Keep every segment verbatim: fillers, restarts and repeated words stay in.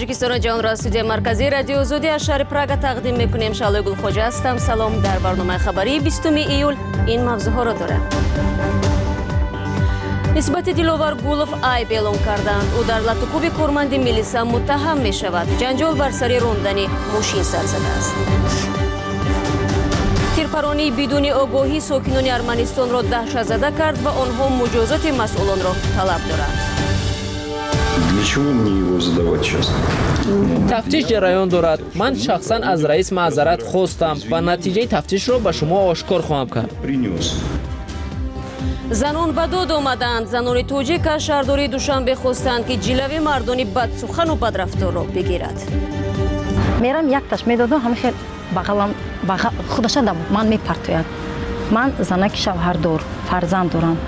توجیکستان جهان را استودیو مرکزی رادیو آزادی از شهر پراگ تقدیم میکنیم. شالوی گلخوجه هستم. سلام. در برنامه خبری بیستم ایول این موضوع ها را دارم. نسبت دیلوار گولوف عیب اعلام کردند. او در لطوکوب کارمند میلیسا متهم می شود. جنجال بر سر راندن ماشین سر زده است. تیرپرانی بدون آگاهی ساکنان ارمنستان را دهشت زده کرد و آنها مجازات مسئولان را طلب دارند. تفتیش جریان دارد. من شخصا از رئیس معذرت خواستم و نتیجه تفتیش را به شما آشکار خواهم کرد. زنان به داد آمدند. زنان توجیک از شهرداری دوشنبه خواستند که جلوی مردان بدسخن و بدرفتار را بگیرد. میرم یک تاش میدادم همیشه بغلم بغل خودش دم من میپرتوید. من زنک شوهر دار فرزند دارم.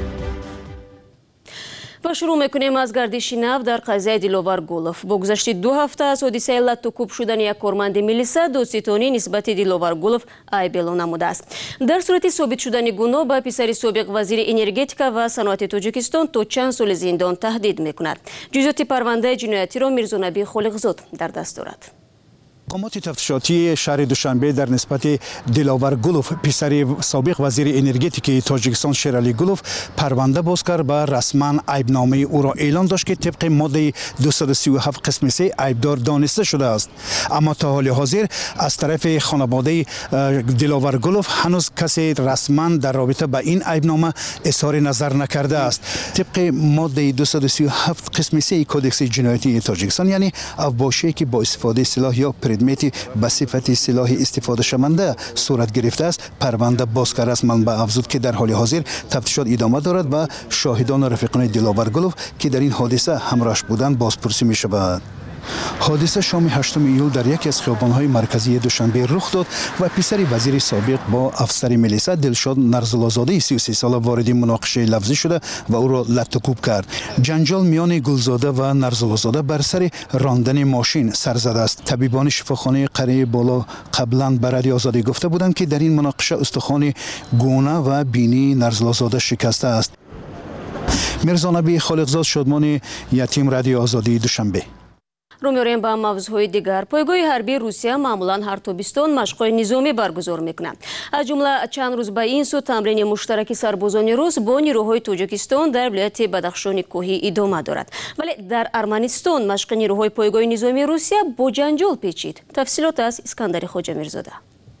و شروع میکنیم از گردش نو در قضیه دیلوار گولوف. با گذشت دو هفته از حادثه لطوکوب شدن یک کارمند میلیسا دادستانی نسبت دیلوار گولوف عیب اعلام نموده است. در صورت ثابت شدن گناه به پسر سابق وزیر انرژتیکا و صنعت تاجیکستان تا چند سال زندان تهدید میکند. جزئیات پرونده جنایتی را میرزانبی خالقزاد در دست دارد. مقامات تفتیشاتی شهر دوشنبه در نسبت دیلوار گولوف پسر سابق وزیر انرژتیک تاجیکستان شیرالی گولوف پرونده باز کرد و رسما عیبنامه او را اعلان داشت که طبق ماده دویست و سی و هفت قسم سه عیبدار دانسته شده است. اما تا حال حاضر از طرف خانواده دیلوار گولوف هنوز کسی رسما در رابطه با این عیبنامه اظهار نظر نکرده است. طبق ماده دویست و سی و هفت قسم سه کدکس جنایتی تاجیکستان، یعنی اوباشی که با استفاده سلاح یا پردمیتی به صفت سلاح استفاده شونده صورت گرفته است، پرونده باز کرده است. منبع افزود که در حال حاضر تفتیشات ادامه دارد و شاهدان و رفیقان دیلوار گولوف که در این حادثه همراهش بودند بازپرسی می شود. حادثه شام هشتم ایول در یکی از خیابان‌های مرکزی دوشنبه رخ داد و پسر وزیر سابق با افسر میلیسا دلشاد نرزلازاده سی و سه ساله وارد مناقشه لفظی شده و او را لطوکوب کرد. جنجال میان گلزاده و نرزلازاده بر سر راندن ماشین سر زده است. طبیبان شفاخانه قره بالا قبلا به رادیو آزادی گفته بودند که در این مناقشه استخوان گونه و بینی نرزلازاده شکسته است. میرزانبی خالقزاد، شادمان یتیم، رادیو آزادی دوشنبه. رو میاریم با موضوعهای دیگر. پایگاه حربی روسیه معمولا هر تابستان مشق‌های نظامی برگزار میکنند. از جمله چند روز به این سو تمرین مشترک سربازان روس با نیروهای تاجیکستان در ولایت بدخشان کوهی ادامه دارد. ولی در ارمنستان مشق نیروهای پایگاه نظامی روسیه با جنجال پیچید. تفصیلات از اسکندر خواجه میرزاده.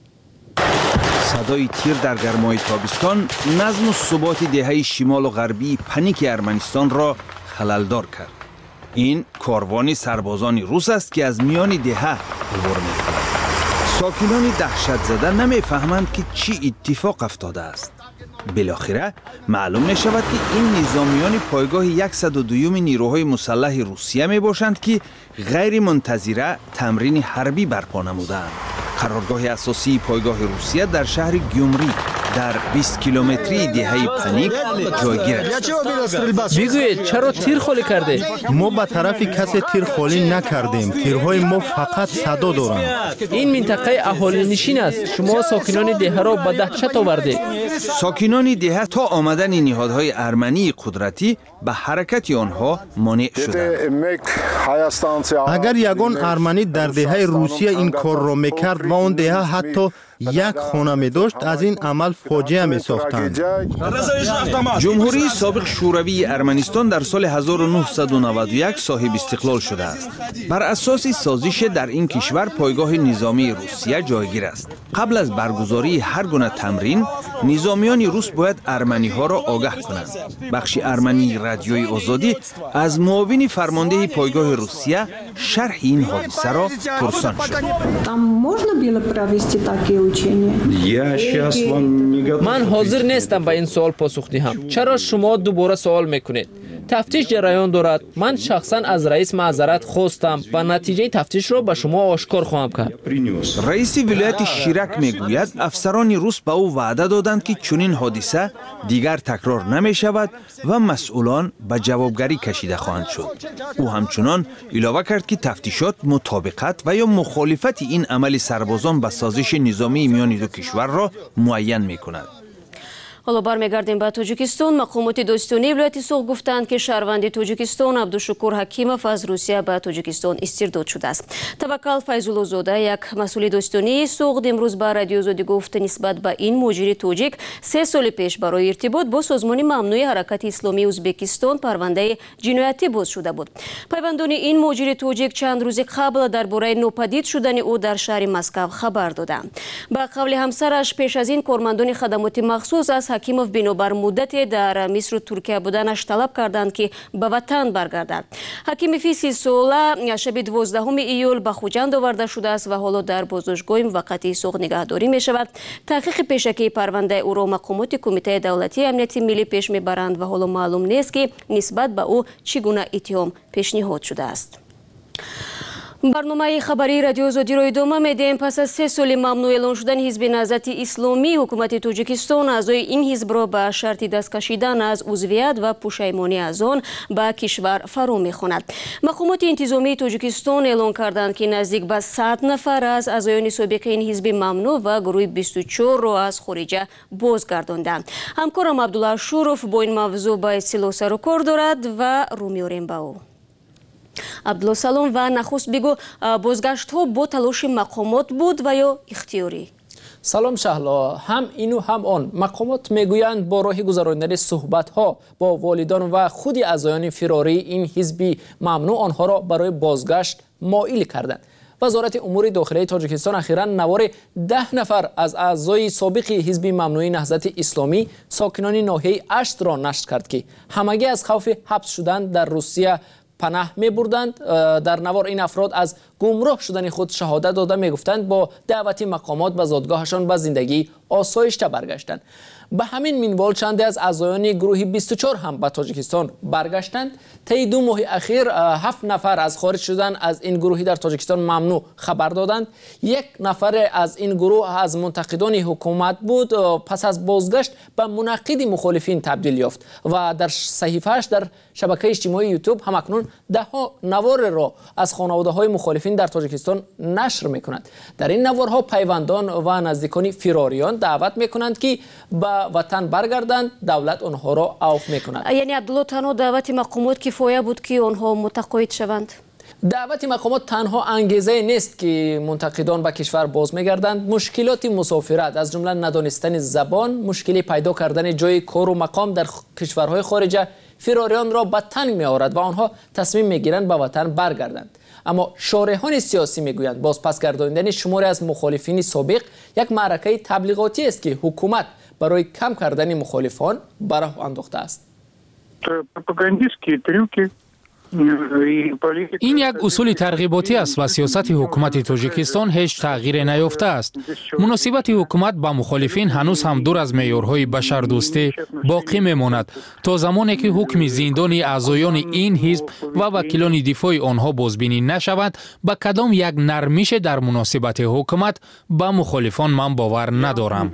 صدای تیر در گرمای تابستان نظم و ثبات دهه شمال و غربی پنیک ارمنستان را خللدار کرد. این کاروان سربازان روس است که از میان دهه عبور می‌کند. ساکنان دهشت زده نمی‌فهمند که چی اتفاق افتاده است. بالاخره معلوم می‌شود که این نظامیان پایگاه صد و دو نیروهای مسلح روسیه میباشند که غیر منتظره تمرین حربی برپا نمودند. قرارگاه اساسی پایگاه روسیه در شهر گیومری در بیست کیلومتری دهه پنیک جایگیر است. بگویید چرا تیر خالی کرده؟ ما به طرف کسی تیر خالی نکردیم. تیرهای ما فقط صدا دارند. این منطقه اهالی نشین است. شما ساکنان دهه را به دهشت آورده. ساکنان دهه تا آمدن نهادهای ارمنی قدرتی به حرکت آنها مانع شدند. اگر یگان ارمنی در دهه روسیه این کار را میکرد و اون دهه حتی یک خانه می داشت، از این عمل فاجعه می ساختند. جمهوری سابق شوروی ارمنستان در سال هزار و نهصد و نود و یک صاحب استقلال شده است. بر اساس سازش در این کشور پایگاه نظامی روسیه جایگیر است. قبل از برگزاری هر گونه تمرین، نظامیان روس باید ارمنی ها را آگاه کنند. بخش ارمنی رادیوی آزادی از معاون فرمانده پایگاه روسیه شرح این حادثه را پرسان شد. من حاضر نیستم به این سوال پاسخ دهم. چرا شما دوباره سوال میکنید؟ تفتیش جریان دارد. من شخصا از رئیس معذرت خواستم و نتیجه تفتیش را به شما آشکار خواهم کرد. رئیس ولایت شیرک میگوید افسران روس به او وعده دادند که چنین حادثه دیگر تکرار نمی شود و مسئولان به جوابگری کشیده خواهند شد. او همچنان علاوه کرد که تفتیشات مطابقت و یا مخالفت این عمل سربازان به سازش نظامی میان دو کشور را معین می کند. حالا برمیگردیم به تاجیکستان. مقامات داستانی ولایت سوق گفتند که شهروند تاجیکستان عبدالشکور حکیمов از روسیه به تاجیکستان استرداد شده است. توکل فیض‌الله زاده یک مسئول داستانی سوق امروز به رادیو آزادی گفت نسبت به این مهاجر تاجیک سه سال پیش برای ارتباط با سازمان ممنوع حرکت اسلامی ازبکستان پرونده جنایتی باز شده بود. پیوندان این مهاجر تاجیک چند روز قبل درباره ناپدید شدن او در شهر مسکو خبر دادند. به قول همسرش پیش از این کارمندان خدمات مخصوص از حکیمov بنابر مدت در مصر و ترکیه بودنش طلب کردند که به وطن برگردد. حکیمov سی ساله شب دوازدهم ایول به خوجند آورده شده است و حالا در بازداشتگاه موقتی سوق نگهداری می شود. تحقیق پیشکی پرونده او را مقامات کمیته دولتی امنیت ملی پیش می برند و حالا معلوم نیست که نسبت به او چگونه اتهام پیشنهاد شده است. برنامه خبری رادیو آزادی را ادامه میدیم. پس از سه سال ممنوع اعلان شدن حزب نهضت اسلامی، حکومت تاجیکستان اعضای این حزب را به شرط دست کشیدن از عضویت و پشیمانی از آن به کشور فرو میخواند. مقامات انتظامی تاجیکستان اعلان کردند که نزدیک به صد نفر از اعضایان سابق این حزب ممنوع و گروه بیست و چهار را از خارج بازگرداندند. همکارم عبدالله شوروف با این موضوع به اطلاع سر و کار دارد و رو میاریم به او. عبدالله سلام و نخست بگو بازگشت ها با تلاش مقامات بود و یا اختیاری؟ سلام شهلا، هم اینو هم آن. مقامات میگویند با راه گذراندن صحبت ها با والدان و خود اعضایان فراری این حزبی ممنوع آنها را برای بازگشت مائل کردند. وزارت امور داخلی تاجیکستان اخیراً نوار ده نفر از اعضای سابق حزب ممنوع نهضت اسلامی ساکنان ناحیه اشت را نشر کرد که همگی از خوف حبس شدن در روسیه پناه می بردند. در نوار این افراد از گمراه شدن خود شهادت داده می گفتند با دعوت مقامات به زادگاهشان به زندگی آسایشته برگشتند. به همین منوال چند از اعضایان گروه بیست و چهار هم به تاجیکستان برگشتند. طی دو ماه اخیر هفت نفر از خارج شدن از این گروهی در تاجیکستان ممنوع خبر دادند. یک نفر از این گروه از منتقدان حکومت بود، پس از بازگشت به منقد مخالفین تبدیل یافت و در صحیفه‌اش در شبکه اجتماعی یوتیوب همکنون ده ها نوار را از خانواده های مخالفین در تاجیکستان نشر میکنند. در این نوارها پیوندان و نزدیکان فراریان دعوت میکنند که به وطن برگردند، دولت آنها را عفو میکند. یعنی عبدالله تنها دعوت مقامات کفایه بود که آنها متقاعد شوند؟ دعوت مقامات تنها انگیزه نیست که منتقدان به کشور باز میگردند. مشکلات مسافرت از جمله ندانستن زبان، مشکلی پیدا کردن جای کار و مقام در کشورهای خارجه فراریان را به تنگ می آورد و آنها تصمیم میگیرند به وطن برگردند. اما شارحان سیاسی میگویند باز پس گرداندن شماری از مخالفین سابق یک معرکه تبلیغاتی است که حکومت برای کم کردن مخالفان به راه انداخته است. این یک اصول ترغیباتی است و سیاست حکومت تاجیکستان هیچ تغییر نیافته است. مناسبت حکومت با مخالفین هنوز هم دور از معیارهای بشردوستی باقی میماند تا زمانی که حکم زندانی اعضایان این حزب و وکیلان دفاع آنها بازبینی نشود به کدام یک نرمیش در مناسبت حکومت با مخالفان من باور ندارم.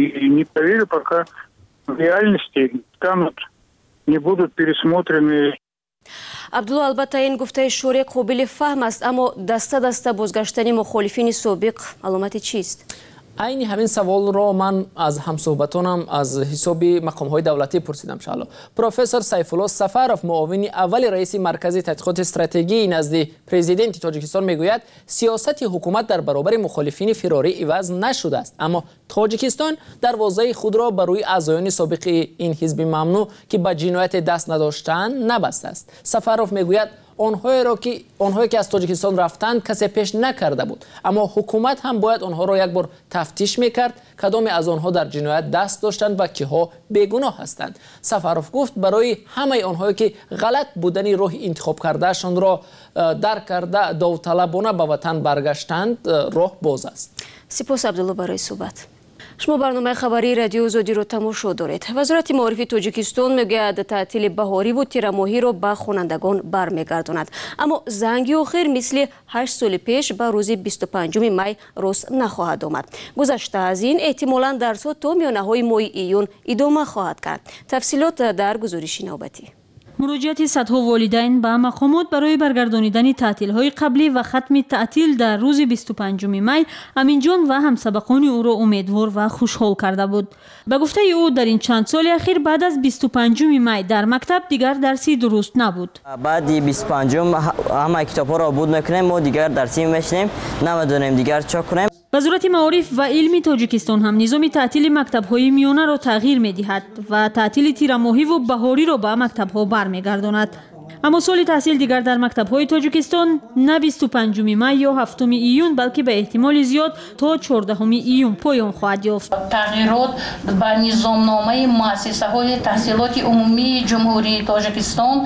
عبدالله البته این گفته شوری قابل فهم است، اما دسته دسته بازگشتن مخالفین سابق علامت چیست؟ عین همین سوال را من از همصحبتانم از حساب مقام‌های دولتی پرسیدم. شالا پروفسور سیف الله سفرов معاون اول رئیس مرکز تحقیقات استراتژی نزد پرزیدنت تاجیکستان میگوید سیاست حکومت در برابر مخالفین فراری عوض نشده است، اما تاجیکستان دروازه خود را برای اعضایان سابق این حزب ممنوع که به جنایت دست نداشتند نبسته است. سفرов میگوید آنهایی را که آنهایی که از تاجیکستان رفتند کسی پیش نکرده بود، اما حکومت هم باید آنها را یک بار تفتیش میکرد کدام از آنها در جنایت دست داشتند و کیها بیگناه هستند. سفرов گفت برای همه آنهایی که غلط بودن راه انتخاب کردهشان را درک کرده داوطلبانه به وطن برگشتند راه باز است. سپاس عبدالله برای صحبت. شما برنامه خبری رادیو آزادی رو تماشا دارید. وزارت معارف تاجیکستان میگوید تعطیل بهاری و تیر ماهی را به خوانندگان برمیگرداند، اما زنگ آخر مثل هشت سال پیش به روز بیست و پنجم می راست نخواهد آمد. گذشته از این احتمالاً درس‌ها تا میانه های ماه ایون ادامه خواهد کرد. تفصیلات در گزارش نوبتی. مراجعت صدها والدین به مقامات برای برگردانیدن تعطیل‌های قبلی و ختم تعطیل در روز بیست و پنجم می امین جان و همسبقان او را امیدوار و خوشحال کرده بود. به گفته او در این چند سال اخیر بعد از بیست و پنجم می در مکتب دیگر درسی درست نبود. بعد بیست و پنجم همه کتاب‌ها را بود میکنیم، ما دیگر درسی میشنیم، نمیدونیم دیگر چه کنیم. وزارت معارف و علم تاجیکستان هم نظام تعطیل مکتب‌های میانه را تغییر می‌دهد و تعطیل تیر ماهی و بهاری را به مکتب‌ها برمیگرداند. اما سال تحصیل دیگر در مکتب‌های تاجیکستان نه بیست و پنجم می یا هفتم ایون بلکه به احتمال زیاد تا چهاردهم ایون پایان خواهد یافت. تغییرات به نظامنامه مؤسسه‌های تحصیلات عمومی جمهوری تاجیکستان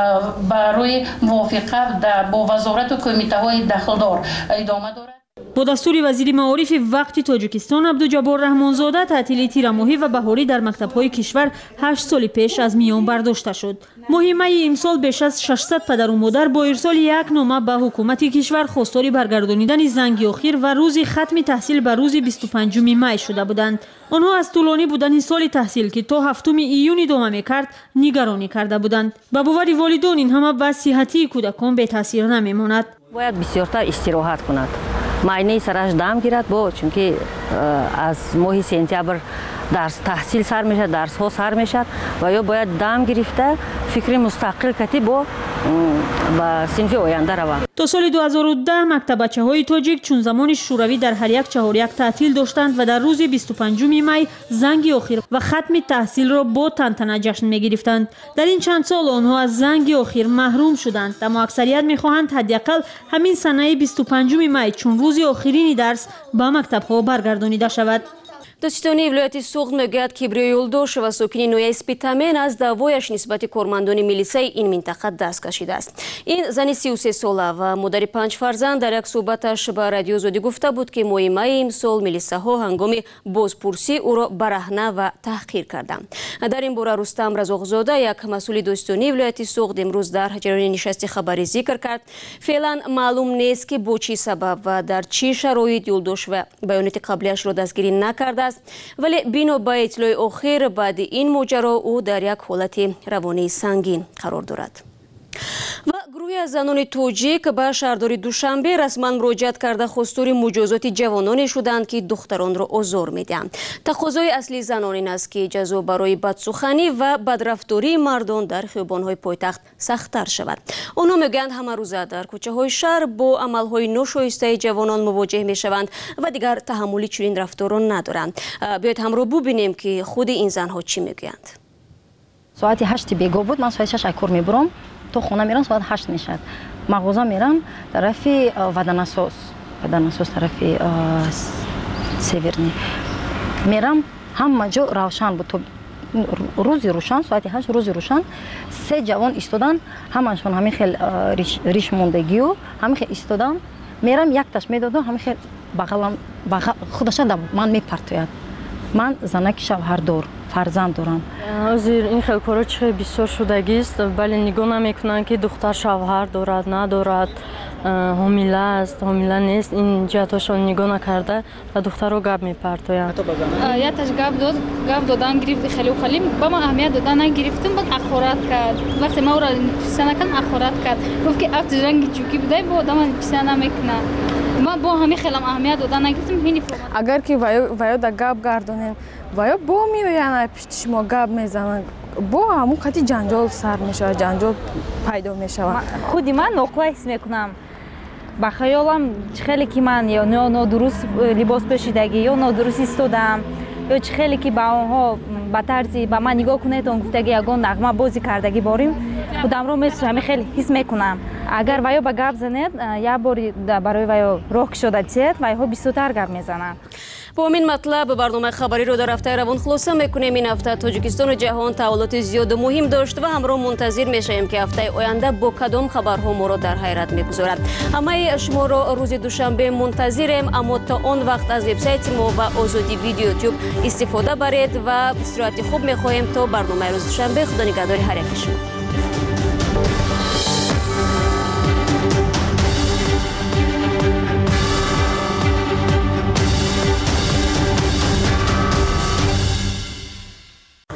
برای موافقت با وزارت و کمیته‌های دخلدار ادامه دارد. با دستور وزیر معارف وقت تاجیکستان عبدالجبار رحمانزاده تعطیل تیر ماهی و بهاری در مکتب‌های کشور هشت سال پیش از میان برداشته شد. ماه می امسال بیش از ششصد پدر و مادر با ارسال یک نامه به حکومت کشور خواستار برگردانیدن زنگ اخیر و روز ختم تحصیل به روز بیست و پنجم می شده بودند. آنها از طولانی بودن سال تحصیل که تا هفتم ایون ادامه می‌کرد نگرانی کرده بودند. به باور والدین این همه به صحتی کودکان به تاثیر نمی‌ماند. باید بسیارتر استراحت کند. معاینه سرش دم گیرد با چون که از ماه سپتامبر درس تحصیل سر میشه، درس ها سر میشه و یا باید دم گرفته فکر مستقل کتی با با صنف آینده رود. تا سال دو هزار و ده مکتب بچه‌های تاجیک چون زمان شوروی در هر یک چهار یک تعطیل داشتند و در روز بیست و پنجم می زنگ آخر و ختم تحصیل را با تنتنه جشن می‌گرفتند. در این چند سال آنها از زنگ آخر محروم شدند، اما اکثریت می‌خواهند حداقل همین سنه بیست و پنجم می چون روز آخرین درس به مکتب‌ها برگردانیده شود. دادستانی ولایت سوغد میگوید که کبریای یولدوش و ساکنی نویه اسپیتامن از دعوایش نسبت کارمندان میلیسای این منطقه دست کشیده است. این زن سی و سه ساله و مادر پنج فرزند در یک صحبتش به رادیو زودی گفته بود که ماه می امسال میلیساها هنگام بازپرسی او را برهنه و تحقیر کردند. در این باره رستم رزاقزاده یک مسئول دادستانی ولایت سوغد امروز در جریان نشست خبری ذکر کرد فعلا معلوم نیست که با چه سبب و در چه شرایط یولدوش و بیانات قبلیش را دستگیری نکرده، ولی بنا به اطلاع اخیر بعد این ماجرا او در یک حالت روانی سنگین قرار دارد. و گروهی از زنان توجیک به شهرداری دوشنبه رسما مراجعت کرده خواستار مجازات جوانانی شدند که دختران را آزار میدهند. تقاضای اصلی زنان این است که جزا برای بدسخنی و بدرفتاری مردان در خیابان‌های پایتخت سخت‌تر شود. آنها میگویند همه روزه در کوچه‌های شهر با عمل‌های ناشایسته جوانان مواجه میشوند و دیگر تحملی چنین رفتاران ندارند. بیایید همراه ببینیم که خود این زنها چی میگویند. ساعت هشت بیگاه بود، من ساعت شش کار میبرم، تو خونه میرم ساعت هشت میشد. مغازه میرم طرف ودناسوس ودناسوس طرف سیورنی میرم، همه جا روشن بود. تو روزی روشن، ساعت هشت روزی روشن، سه جوان ایستادن، همشون همین خیلی ریش, ریش موندگی و همین خیلی ایستادن. میرم یک تاش میدادم، همین خیلی بغلم بغل خودش من میپرتوید. من زنک شوهردار فرزند دارم. حاضر این خیلی کارا چه بسیار شدگی است، ولی نگاه نمیکنن که دختر شوهر دارد ندارد، حامله است حامله نیست، این جهتاشون نگاه نکرده و دختر رو گپ میپرتویند. یا تاش گپ داد گپ دادن گرفت خیلی خیلی با ما اهمیت دادن نگرفتیم، بعد اخورات کرد. وقتی ما را پیسه نکن اخورات کرد، گفت که افت رنگ چوکی بده با آدم پیسه نمیکنه. ما با همین خیلی اهمیت دادن نگرفتیم. هینی اگر که وایو وایو دا گپ گردونن وایو با میویان پیش ما گپ میزنن، با همون خاطی جنجال سر میشه، جنجال پیدا میشه. خودی من نقوه حس میکنم، با خیالم خیلی که من یا نادرست لباس پوشیدگی یا نادرست ایستادم یا خیلی که با اونها با طرزی با من نگاه کنه تا گفتگی یگان نغمه بازی کردگی باریم خودم رو مثل همین خیلی حس میکنم. اگر وایو با گپ زنید یا باری برای وایو راه شده چیت وایو بیشتر گپ میزنن. با این مطلب برنامه خبری رو در هفته روان خلاصه میکنیم. این هفته تاجیکستان و جهان تحولات زیاد و مهم داشت و همراه منتظر میشیم که هفته آینده با کدام خبرها ما را در حیرت میگذارد. همه شما را روز دوشنبه منتظریم، اما تا آن وقت از وبسایت ما و آزادی ویدیو یوتیوب استفاده برید و به صورت خوب میخواهیم تا برنامه روز دوشنبه. خدا نگهدار هر یک شما.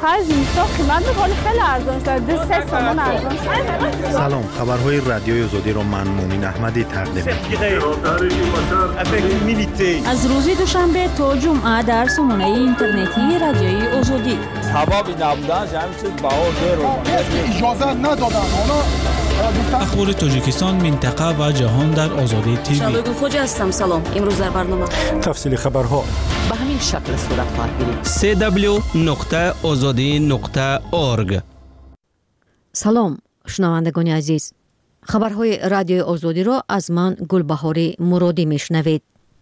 آخر زمستان قیمت ولی خیلی ارزان شد. دو سه تومان ارزان شد. سلام، خبرهای رادیوی آزادی را من مومن احمدی تقدیم می‌کنم. از روز دوشنبه تا جمعه در سامانه اینترنتی رادیوی آزادی. هوا بی نبودن همین چیز باور داره. اجازه ندادن. اخبار تاجیکستان، منطقه و جهان در آزادی تیوی. شادو خوج هستم. سلام. امروز در برنامه تفصیل خبرها به همین شکل صورت خواهد گرفت. سی دبلیو نقطه آزادی نقطه اورگ. سلام شنوندگان عزیز، خبرهای رادیوی آزادی را از من گلبهاری مرادی میشنوید.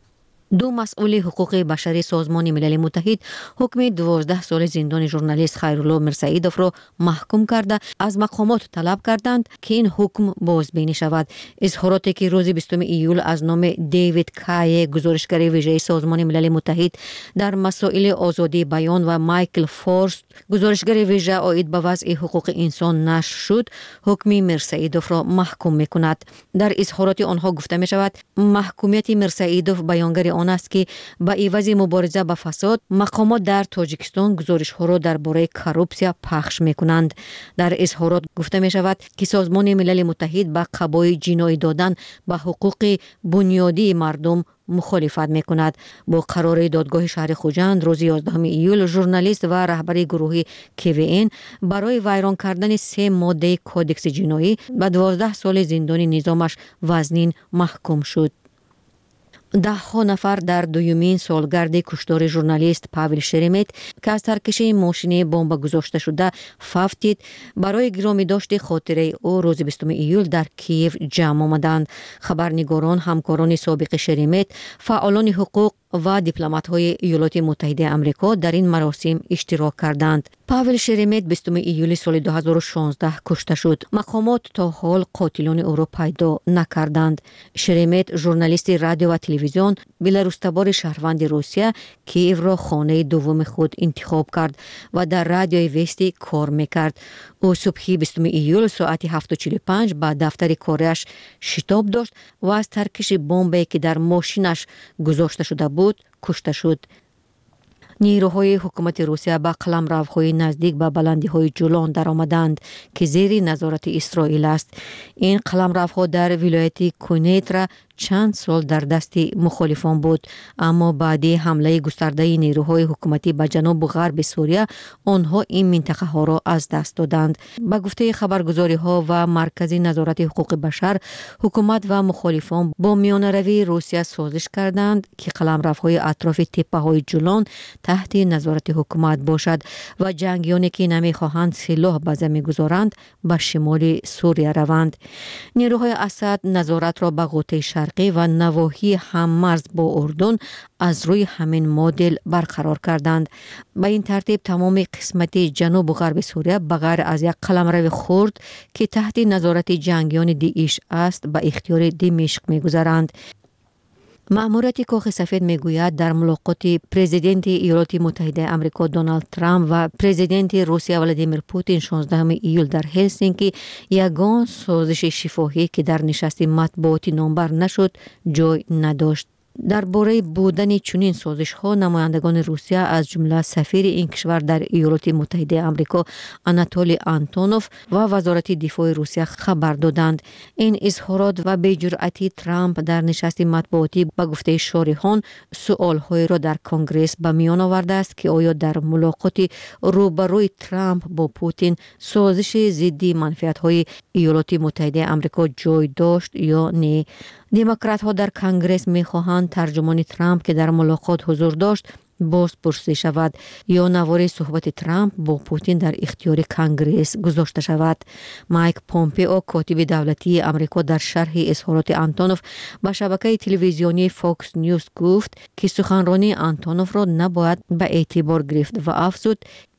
دو مسئول حقوق بشری سازمان ملل متحد حکم دوازده سال زندان ژورنالیست خیرالله میرسعیدوف را محکوم کرده از مقامات طلب کردند که این حکم بازبینی شود. اظهاراتی که روز بیستم ایول از نام دیوید کای، گزارشگر ویژه سازمان ملل متحد در مسائل آزادی بیان، و مایکل فورست، گزارشگر ویژه عاید به وضع حقوق انسان نشر شد، حکم میرسعیدوف را محکوم میکند. در اظهارات آنها گفته می شود محکومیت میرسعیدوف بیانگر آن است که با عوض مبارزه با فساد، مقامات در تاجیکستان گزارش‌ها را درباره کورپسیا پخش می‌کنند. در اظهارات گفته می‌شود که سازمان ملل متحد با قبای جنایی دادن به حقوق بنیادی مردم مخالفت می‌کند. با قرار دادگاه شهر خوجند روز یازدهم ایول، ژورنالیست و رهبر گروه کی وی ان برای ویران کردن سه ماده کودکس جنایی به دوازده سال زندان نظامش وزنین محکوم شد. ده ها نفر در دویمین سالگرد کشتار ژورنالیست پاول شرمت که از ترکش ماشین بمب گذاشته شده فوتید، برای گرامی داشت خاطره او روز بیستم ایول در کیف جمع آمدند. خبرنگاران، همکاران سابق شرمت، فعالان حقوق و دیپلمات‌های ایالات متحده آمریکا در این مراسم اشتراک کردند. پاول شرمت بیستم ایول سال دو هزار و شانزده کشته شد. مقامات تا حال قاتلان او را پیدا نکردند. شرمت ژورنالیست رادیو و تلویزیون، بلاروس‌تبار شهروند روسیه، کیف را خانه دوم خود انتخاب کرد و در رادیوی وستی کار میکرد. او صبحی بیستم ایول ساعت هفت و چهل و پنج با دفتر کارش شتاب داشت و از ترکش بمبی که در ماشینش گذاشته شده بود کشته شد. نیروهای حکومت روسیه با قلمروهای نزدیک به بلندی‌های جولان در آمدند که زیر نظارت اسرائیل است. این قلمروها در ولایت کونیترا چند سال در دست مخالفان بود، اما بعد حمله گسترده نیروهای حکومتی به جنوب غرب سوریه آنها این منطقه ها را از دست دادند. به گفته خبرگزاری ها و مرکز نظارت حقوق بشر، حکومت و مخالفان با میانروی روسیه سازش کردند که قلمروهای اطراف تپه های جولان تحت نظارت حکومت باشد و جنگیانی که نمیخواهند سلاح به زمین گذارند به شمال سوریه روند. نیروهای اسد نظارت را به غوطه شرقی و نواحی هممرز با اردن از روی همین مدل برقرار کردند. به این ترتیب تمام قسمت جنوب و غرب سوریه بغیر از یک قلمرو خرد که تحت نظارت جنگیان داعش است به اختیار دمشق می‌گذارند. مأموریت کاخ سفید میگوید در ملاقات پرزیدنت ایالات متحده آمریکا دونالد ترامپ و پرزیدنت روسیه ولادیمیر پوتین شانزدهم ایول در هلسینکی یگان سازش شفاهی که در نشست مطبوعاتی نامبر نشد جای نداشت. درباره بودن چنین سازش ها نمایندگان روسیه از جمله سفیر این کشور در ایالات متحده آمریکا آناتولی آنتونوف و وزارت دفاع روسیه خبر دادند. این اظهارات و بی‌جرأتی ترامپ در نشست مطبوعاتی به گفته شارحان سوال های را در کنگره به میان آورده است که آیا در ملاقات روبروی ترامپ با پوتین سازش ضد منفعت های ایالات متحده آمریکا جای داشت یا نه. دموکرات ها در کنگره می خواهند ترجمان ترامپ که در ملاقات حضور داشت باز پرسیده شود یا نوار صحبت ترامپ با پوتین در اختیار کنگره گذاشته شود. مایک پومپئو کاتب دولتی آمریکا در شرح اظهارات آنتونوف به شبکه تلویزیونی فاکس نیوز گفت که سخنرانی آنتونوف را نباید به اعتبار گرفت و افزود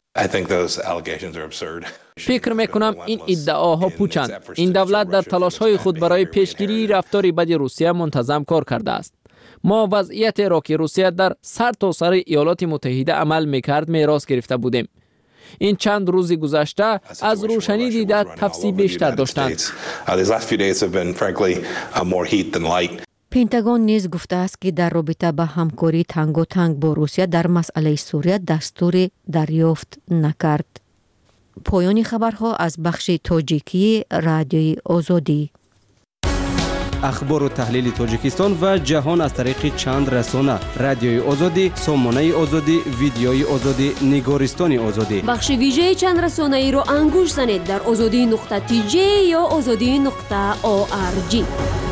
فکر میکنم این ادعاها پوچند. این دولت در تلاش های خود برای پیشگیری رفتار بد روسیه منتظم کار کرده است. ما وضعیت را که روسیه در سر تا سر ایالات متحده عمل میکرد میراث گرفته بودیم. این چند روز گذشته از روشنی دیده تفصیل بیشتر داشتند. پنتاگون نیز گفته است که در رابطه با همکاری تنگاتنگ با روسیه در مسئله سوریه دستور دریافت نکرد. پایان خبرها از بخش تاجیکی رادیوی آزادی. اخبار و تحلیل تاجیکستان و جهان از طریق چند رسانه: رادیوی آزادی، سامانه آزادی، ویدیوی آزادی، نگارستان آزادی. بخش ویژه چند رسانه ای را انگوش زنید در آزادی نقطه تی جی یا آزادی نقطه او آر جی.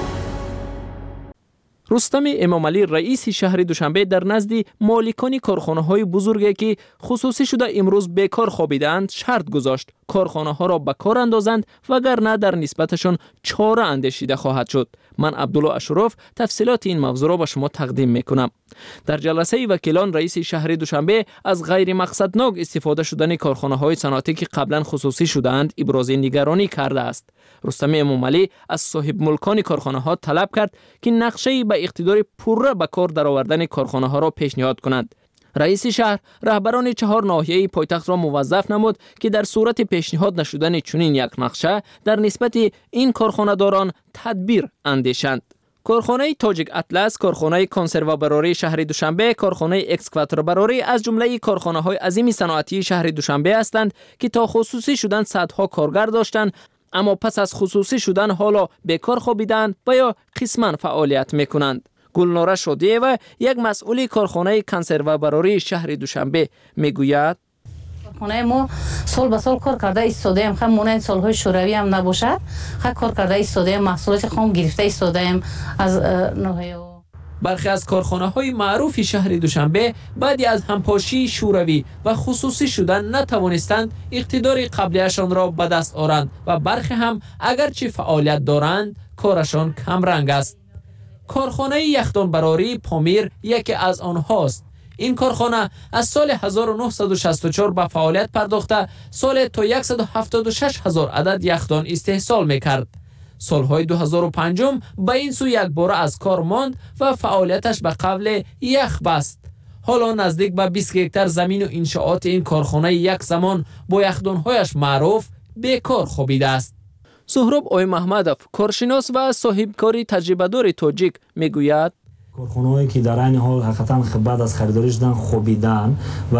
رستم امامعلی رئیس شهر دوشنبه در نزد مالکان کارخانه‌های بزرگی که خصوصی شده امروز بیکار خوابیدند شرط گذاشت کارخانه‌ها را به کار اندازند وگرنه در نسبتشان چاره اندیشیده خواهد شد. من عبدالله اشرف تفصیلات این موضوع را به شما تقدیم میکنم. در جلسه وکیلان رئیس شهر دوشنبه از غیر مقصدناک استفاده شدن کارخانه‌های صنعتی که قبلا خصوصی شدند ابراز نگرانی کرده است. رستم امامعلی از صاحب ملکان کارخانه‌ها طلب کرد که نقشه به اقتدار پوره به کار درآوردن کارخانه‌ها را پیشنهاد کنند. رئیس شهر رهبران چهار ناحیه پایتخت را موظف نمود که در صورت پیشنهاد نشدن چنین یک نقشه در نسبت این کارخانه‌داران تدبیر اندیشند. کارخانه تاجیک اطلس، کارخانه کنسرو براری شهر دوشنبه، کارخانه اکسکواتور براری از جمله کارخانه‌های عظیم صنعتی شهر دوشنبه هستند که تا خصوصی شدن صدها کارگر داشتند اما پس از خصوصی شدن حالا بیکار خوابیدند و یا قسماً فعالیت میکنند. گلناره شادیه یک مسئول کارخانه کنسرو براری شهر دوشنبه میگوید کارخانه ما سال به سال کار کرده ایستاده ایم، خب مانند سالهای شوروی هم نباشد، خب کار کرده ایستاده ایم، محصولات خام گرفته ایستاده ایم از ناحیه. برخی از کارخانه‌های معروف شهر دوشنبه بعدی از همپاشی شوروی و خصوصی شدن نتوانستند اقتدار قبلیشان را به دست آورند و برخی هم اگرچه فعالیت دارند کارشان کم رنگ است. کارخانه یخدان براری پامیر یکی از آنهاست. این کارخانه از سال هزار و نهصد و شصت و چهار به فعالیت پرداخته سال تا صد و هفتاد و شش هزار عدد یخدان استحصال میکرد. سالهای دو هزار و پنج به این سو یک بار از کار ماند و فعالیتش به قبل یخ بست. حالا نزدیک به بیست هکتار زمین و انشاءات این کارخانه یک زمان با یخدانهایش معروف بیکار خوابیده است. سهراب آی محمدов کارشناس و صاحب کاری تجربه دار تاجیک میگوید کارخانه‌هایی که در این حال حقیقتاً بعد از خریداری شدن خوابیدن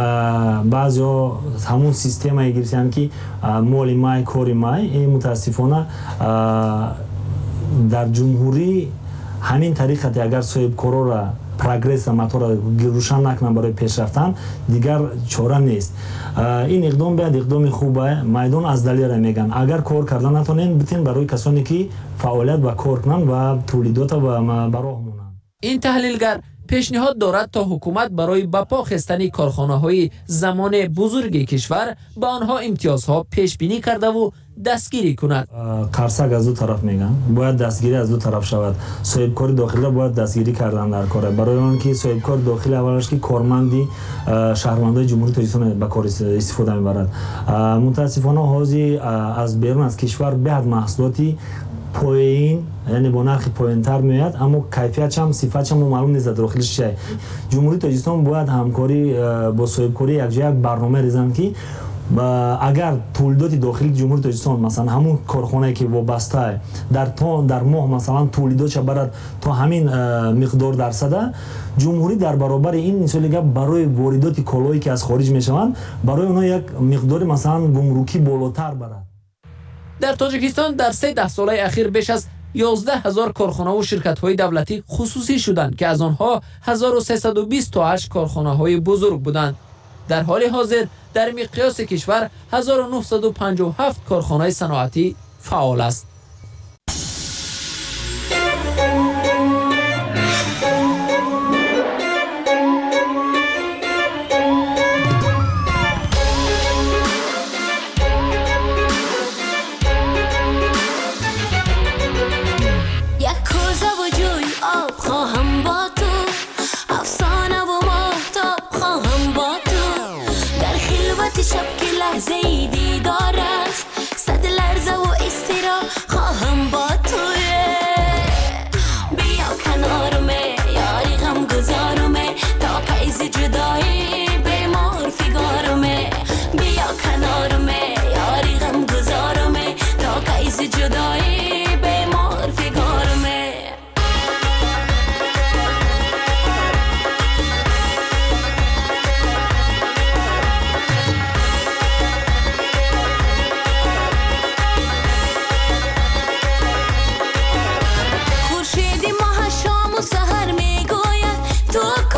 و بعضیا همون سیستمی گرفتن که مال مای کاری مای این متاسفانه در جمهوری همین طریقت اگر صاحب کارا را پروگرس موتور را روشن نکنن برای پیش رفتن دیگر چاره نیست. این اقدام باید اقدام خوبه. میدان از دلیل را میگن اگر کار کردن نتونین بتین برای کسانی که فعالیت و کار کنن و تولیدات و براه مونن. این تحلیلگر پیشنهاد دارد تا حکومت برای بپا خستن کارخانه‌های زمان بزرگ کشور به آنها امتیازها پیش بینی کرده و دستگیری کند. قرصک از دو طرف میگن باید دستگیری از دو طرف شود. صاحب کار داخلی باید دستگیری کردن در کار برای اون که صاحب کار داخلی اولش که کارمندی شهروندای جمهوری تاجیکستان به کار استفاده میبرد. متاسفانه حاضی از بیرون از کشور بعد محصولاتی پایین یعنی با نرخ پایین‌تر میاد اما کیفیت هم صفت هم معلوم نیست داخلش چیه. جمهوری تاجیکستان باید همکاری با صاحب کاری یک جای برنامه ریزن که اگر تولیدات داخلی جمهوری تاجیکستان مثلا همون کارخانه‌ای که وابسته در تا در ماه مثلا تولیداتش برد تا همین مقدار درصد جمهوری در برابر این مثلا برای واردات کالایی که از خارج میشوند برای اونها یک مقدار مثلا گمرکی بالاتر برد. در تاجیکستان در سه ده ساله اخیر بیش از یازده هزار کارخانه و شرکت‌های دولتی خصوصی شدند که از آنها هزار و سیصد و بیست تا هشت کارخانه‌های بزرگ بودند. در حال حاضر در مقیاس کشور هزار و نهصد و پنجاه و هفت کارخانه صنعتی فعال است. شب که لحظه ای دیدار است صد لرزه و استرا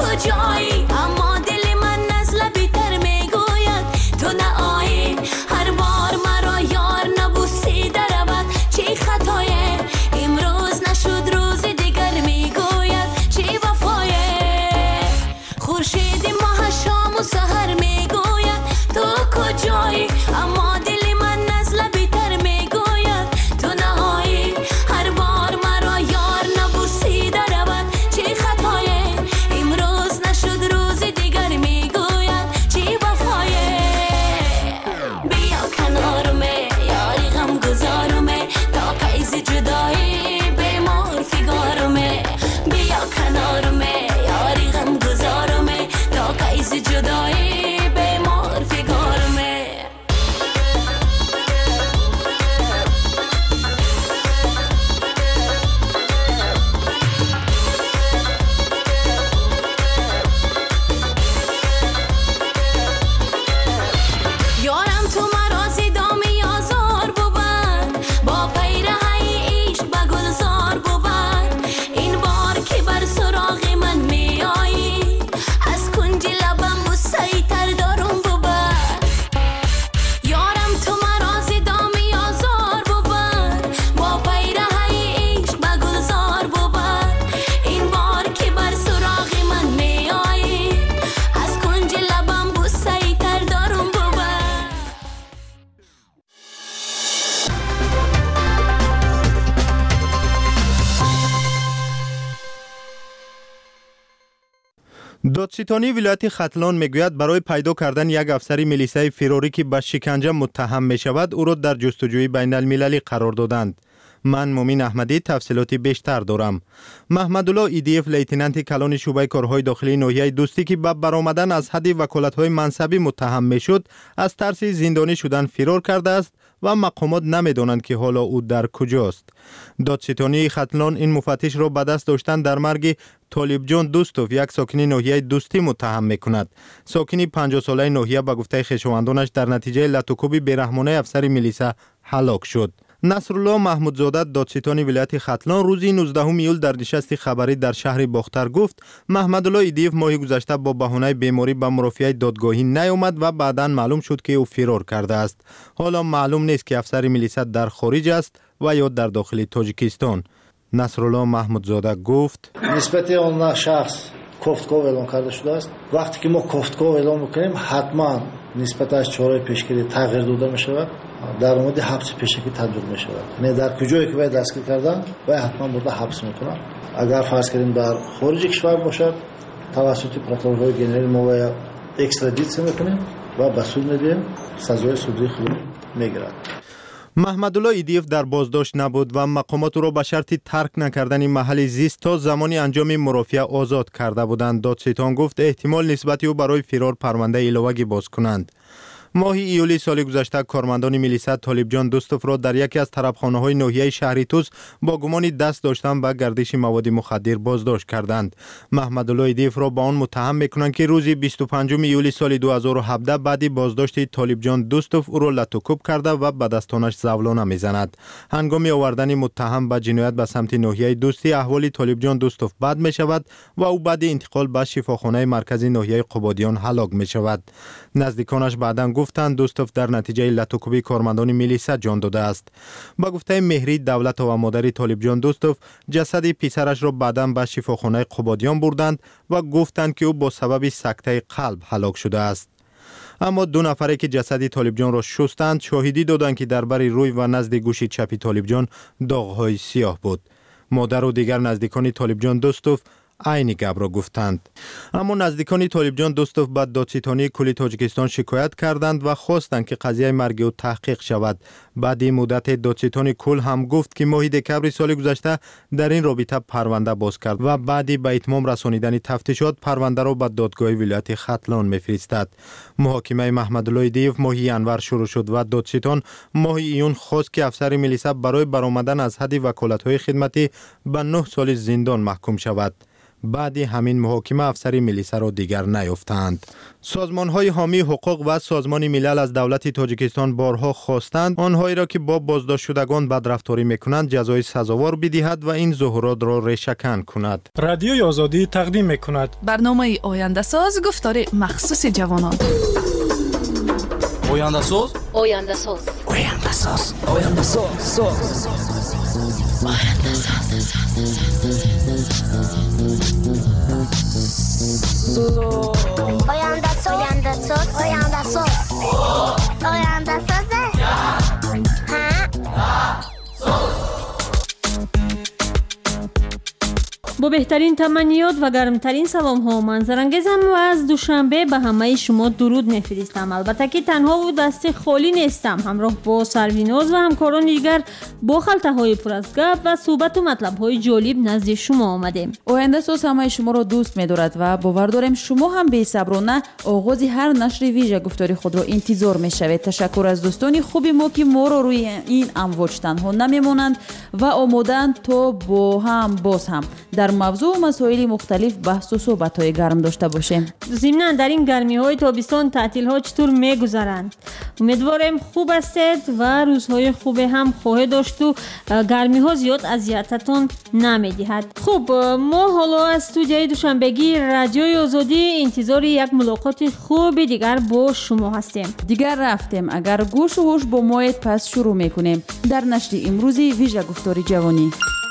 کجایی اما دل من از لبی تر میگوید تو نهایی هر بار مرا یار نبوسیده رود چی خطایه امروز نشد روز دیگر میگوید چی وفایه خورشید ماه شام و سحر میگوید تو کجایی اما دل من از لبی تر میگوید تو نهایی هر بار مرا یار نبوسیده رود چی خطایه امروز نشد روز دیگر میگوید چی وفایه بیا کنارمه یاری غم گذارمه تا قیز جدایی بیمار فیگارمه بیا کنارمه یاری غم گذارمه تا قیز جدایی بیمار فیگارمه یارم تو مرا زیدامی آزار بود با پیرهی عشق به گلزار بود این بار که بر سراغ من می آیی از کنج لبم بوسه‌ای تر دارم بود یارم تو مرا زیدامی آزار بود با پیرهی عشق به گلزار بود این بار که بر سراغ من می آیی از کنج لبم بوسه‌ای تر دارم بود دادستانی ولایت ختلان میگوید برای پیدا کردن یک افسر میلیسای فیروری که به شکنجه متهم می شود او را در جستجوی بین المللی قرار دادند. من مومین احمدی تفصیلاتی بیشتر دارم. محمد الله ایدیف لیتنانت کلان شعبه کارهای داخلی ناحیه دوستی که به برآمدن از حد وکالت‌های منصبی متهم میشد از ترس زندانی شدن فرار کرده است و مقامات نمیدانند که حالا او در کجاست. دادستانی ختلان این مفتش را به دست داشتن در مرگ طالب جان دوستوف یک ساکنی ناحیه دوستی متهم میکند. ساکنی پنجاه ساله ناحیه به گفته خویشاوندانش در نتیجه لطوکوب بیرحمانه افسر میلیسا هلاک شد. نصرالله محمودزاده دادستان ولایت ختلان روز نوزدهم ایول در نشست خبری در شهر باختر گفت محمد الله ایدیف ماه گذشته با بهانه بیماری به مرافعه دادگاهی نیامد و بعداً معلوم شد که او فرار کرده است. حالا معلوم نیست که افسر میلیسا در خارج است و یا در داخل تاجیکستان. نصرالله محمودزاده گفت نسبت آن شخص کوفتگاه اعلام کرده شده است. وقتی که ما کوفتگاه اعلام میکنیم حتما نسبت از چاره پیشگیری تغییر داده می شود، در مورد حبس پیشگیری تطبیق می شود. یعنی در کجایی که باید دستگیر کردن باید حتما برده حبس میکنن. اگر فرض کنیم در خارج کشور باشد توسط پروکورورهای جنرال ما باید اکسترادیسیون میکنیم و به سود میدیم، سزای سودی خود میگیرد. محمد الله ایدیف در بازداشت نبود و مقامات را به شرط ترک نکردن محل زیست تا زمانی انجام مرافعه آزاد کرده بودند. دادستان گفت احتمال نسبت او برای فرار پرونده ایلوگی باز کنند. ماه ایولی سال گذشته کارمندان میلیسا طالب جان دوستوف را در یکی از طربخانه‌های ناحیه شهری توس با گمان دست داشتن به گردش مواد مخدر بازداشت کردند. محمد الله ایدیف را با آن متهم میکنند که روز بیست و پنجم ایولی سال دو هزار و هفده بعد بازداشت طالب جان دوستوف او را لطوکوب کرده و به دستانش زولانه میزند. هنگام آوردن متهم به جنایت به سمت ناحیه دوستی احوال طالب جان دوستوف بد می شود و او بعد انتقال به شفاخانه مرکزی ناحیه قبادیان هلاک می شود. نزدیکانش بعداً گفتند دوستوف در نتیجه لطوکوبی کارمندان میلیسا جان داده است. با گفته مهری دولت و مادر طالب جان دوستوف جسد پسرش را بعداً به شفاخانه قبادیان بردند و گفتند که او با سبب سکته قلب هلاک شده است. اما دو نفری که جسد طالب جان را شستند شاهدی دادند که در بر روی و نزد گوش چپ طالب جان داغ‌های سیاه بود. مادر و دیگر نزدیکان طالب جان دوستوف عین گپ را گفتند. اما نزدیکان طالب جان دوستوف به دادستانی کل تاجیکستان شکایت کردند و خواستند که قضیه مرگ او تحقیق شود. بعد این مدت دادستانی کل هم گفت که ماه دکبر سال گذشته در این رابطه پرونده باز کرد و بعد به اتمام رسانیدن تفتیشات پرونده را به دادگاه ولایت ختلان میفرستد. محاکمه محمد الله ایدیف ماه ینور شروع شد و دادستان ماه ایون خواست که افسر میلیسا برای برآمدن از حد وکالت‌های خدمتی به نه سال زندان محکوم شود. بعد همین محاکمه افسر میلیسا را دیگر نیافتند. سازمان‌های حامی حقوق و سازمان ملل از دولت تاجیکستان بارها خواستند آنهایی را که با بازداشت شدگان بدرفتاری میکنند جزای سزاوار بدهد و این ظهورات را ریشه‌کن کند. رادیوی آزادی تقدیم میکند برنامه آینده ساز گفتار مخصوص جوانان. آینده ساز آینده ساز آینده ساز آینده ساز آینده ساز آینده ساز آینده ساز آینده ساز آینده ساز با بهترین تمنیات و گرمترین سلام ها منظرانگیزم و از دوشنبه به همه شما درود میفرستم. البته که تنها و دست خالی نیستم، همراه با سرویناز و همکاران دیگر با خلطه های پر از گپ و صحبت و مطلب های جالب نزد شما آمدیم. آینده ساز همه شما را دوست می‌دارد و باور داریم شما هم بی‌صبرانه آغاز هر نشر ویژه گفتاری خود را انتظار می‌شوید. تشکر از دوستان خوب ما که ما را روی این امواج تنها نمی‌مانند و آماده‌اند تا با هم باز هم در موضوع و مسائل مختلف بحث و صحبت‌های گرم داشته باشیم. ضمناً در این گرمی‌های تابستان تعطیل‌ها چطور می‌گذرند؟ امیدوارم خوب هستید و روزهای خوب هم خواهید داشت و گرمی‌ها زیاد اذیتتون نمی‌دهد. خب ما حالا از استودیوی دوشنبگی رادیوی آزادی انتظار یک ملاقات خوب دیگر با شما هستیم. دیگر رفتیم. اگر گوش و هوش با مایت پس شروع می‌کنیم در نشر امروزی ویژه گفتاری جوانی.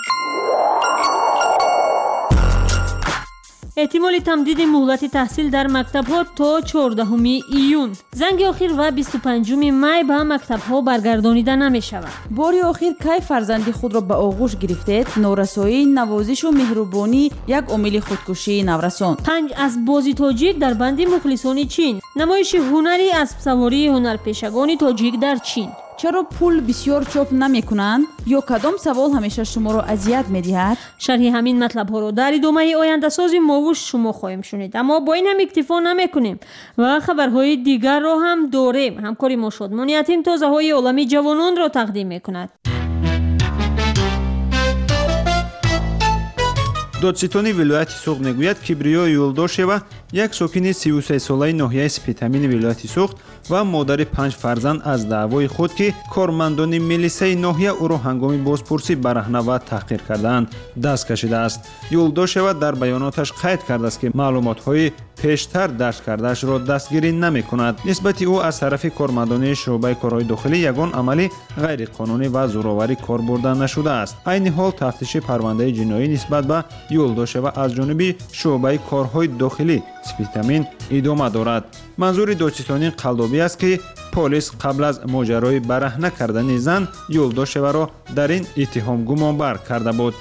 احتمال تمدید مهلت تحصیل در مکتب‌ها تا چهاردهم ایون. زنگ آخر و بیست و پنجم می به مکتب‌ها برگردانیده نمی‌شود. بار آخر کی فرزند خود را به آغوش گرفتید؟ نورسایی، نوازش و مهربانی یک عامل خودکشی نورسان. پنج از بازی تاجیک در بند مخلصان چین. نمایش هنری اسب سواری هنرپیشگان تاجیک در چین. چرا پول بسیار چاپ نمی کنند یا کدام سوال همیشه شما را اذیت می دهد؟ شرح همین مطلب ها رو در ادامه آینده سازی ما و شما خواهیم شنید، اما با این هم اکتفا نمی کنیم و خبرهای دیگر را هم داریم. همکاری ما شادمان یتیم تازه های عالمی جوانان را تقدیم می کند. دادستانی ولایت سوخت میگوید کبریا یولداشева یک ساکن سی و سه ساله ناحیه سپیتامین ولایت سوخت و مادر پنج فرزند از دعوای خود که کارمندان میلیسای ناحیه او را هنگام بازپرسی برهنه و تحقیر کردند دست کشیده است. یولداشева در بیاناتش قید کرده است که معلومات‌های پیشتر درج کردهش را دستگیری نمی کند. نسبت او از طرف کارمندان شعبه کارهای داخلی یگان عملی غیر قانونی و زورآوری کار برده نشده است. عین حال تفتیش پرونده جنایی نسبت به یولداشева از جانب شعبه کارهای داخلی سپیتامین ادامه دارد. منظور دادستانی قلدوبی است که پلیس قبل از ماجرای برهنه کردن زن یولداشева را در این اتهام گمانبر کرده بود.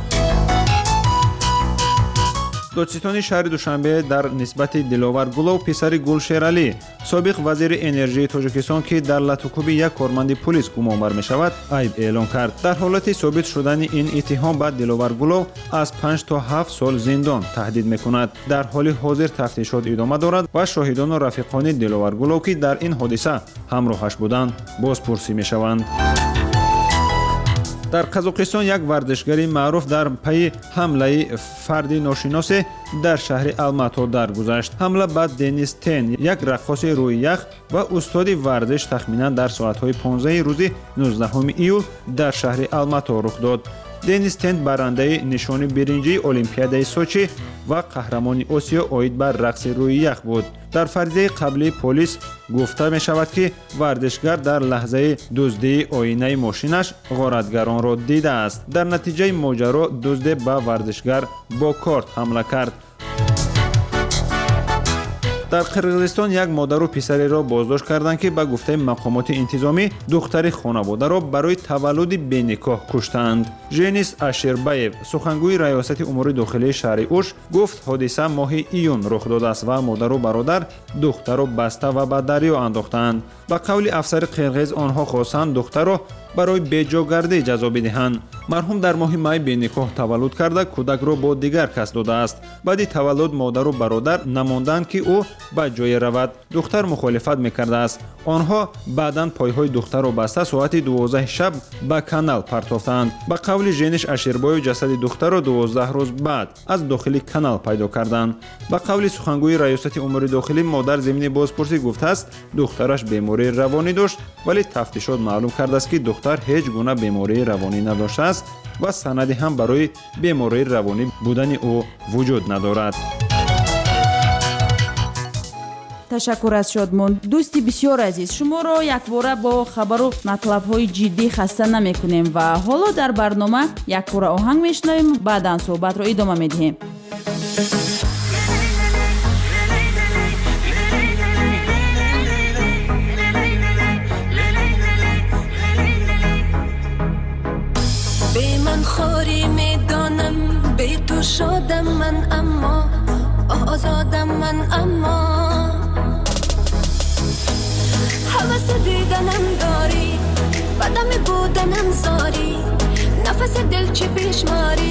دادستانی شهر دوشنبه در نسبت دلاور گلو پسر گلشیرعلی سابق وزیر انرژی تاجیکستان که در لطوکوبی یک کارمند پلیس گمانبر می شود عیب اعلام کرد. در حالت ثابت شدن این اتهام به دلاور گلو از پنج تا هفت سال زندان تهدید می کند. در حال حاضر تفتیشات ادامه دارد و شاهدان و رفیقان دلاور گلو که در این حادثه همراهش بودند بازپرسی می شوند. در قزاقستان یک ورزشگری معروف در پی حمله فردی ناشناس در شهر الماتو درگذشت. حمله به دنیس تن، یک رقاص روی یخ و استاد ورزش تخمینا در ساعت‌های پانزده روز نوزدهم ایول در شهر الماتو رخ داد. دنیس تن برنده نشان برنجی المپیادای سوچی و قهرمان آسیا اوید بر رقص روی یخ بود. در فرضیه قبلی پلیس گفته می شود که ورزشگر در لحظه دزدی آینه ماشینش غارتگران را دیده است. در نتیجه ماجرا دزد به ورزشگر با کارت حمله کرد. در قرقیزستان یک مادر و پسری را بازداشت کردند که به گفته مقامات انتظامی دختر خانواده را برای تولد بینکاح کشتند. ژنیس اشربایف سخنگوی ریاست امور داخلی شهر اوش گفت حادثه ماه ایون رخ داده است و مادر و برادر دختر را بسته و به دریا انداختند. به قول افسر قرقیز آنها خواستند دختر را барои беҷогардӣ ҷазо бидиҳанд. марҳум дар моҳи май бениқоҳ таваллуд карда кӯдакро бо дигар кас додааст. баъди таваллуд модару бародар намонданд ки ӯ ба ҷое равад. духтар мухолифат мекардааст. онҳо баъдан пойҳои духтарро баста соати дувоздаҳи шаб ба канал партофтанд. ба қавли жениш Аширбоев ҷасади духтарро дувоздаҳ рӯз баъд аз дохили канал пайдо карданд. ба қавли сухангӯи раёсати умури дохилӣ модар зимини бозпурсӣ гуфтааст духтараш бемории равонӣ дошт, вале тафтишот маълум кардааст ки духтар ҳеҷ гуна бемории равонӣ надоштааст ва санаде ҳам барои бемории равонӣ будани ӯ вуҷуд надорад. ташаккур аз шодмон. дӯсти бисёр азиз, шуморо якбора бо хабару матлабҳои ҷиддӣ хаста намекунем ва ҳоло дар барнома якбора оҳанг мешунавем, баъдан суҳбатро идома медиҳем. به من خوری میدانم به تو شادم من اما آزادم من اما حوث دیدنم داری بدم بودنم زاری نفس دل چی پیش ماری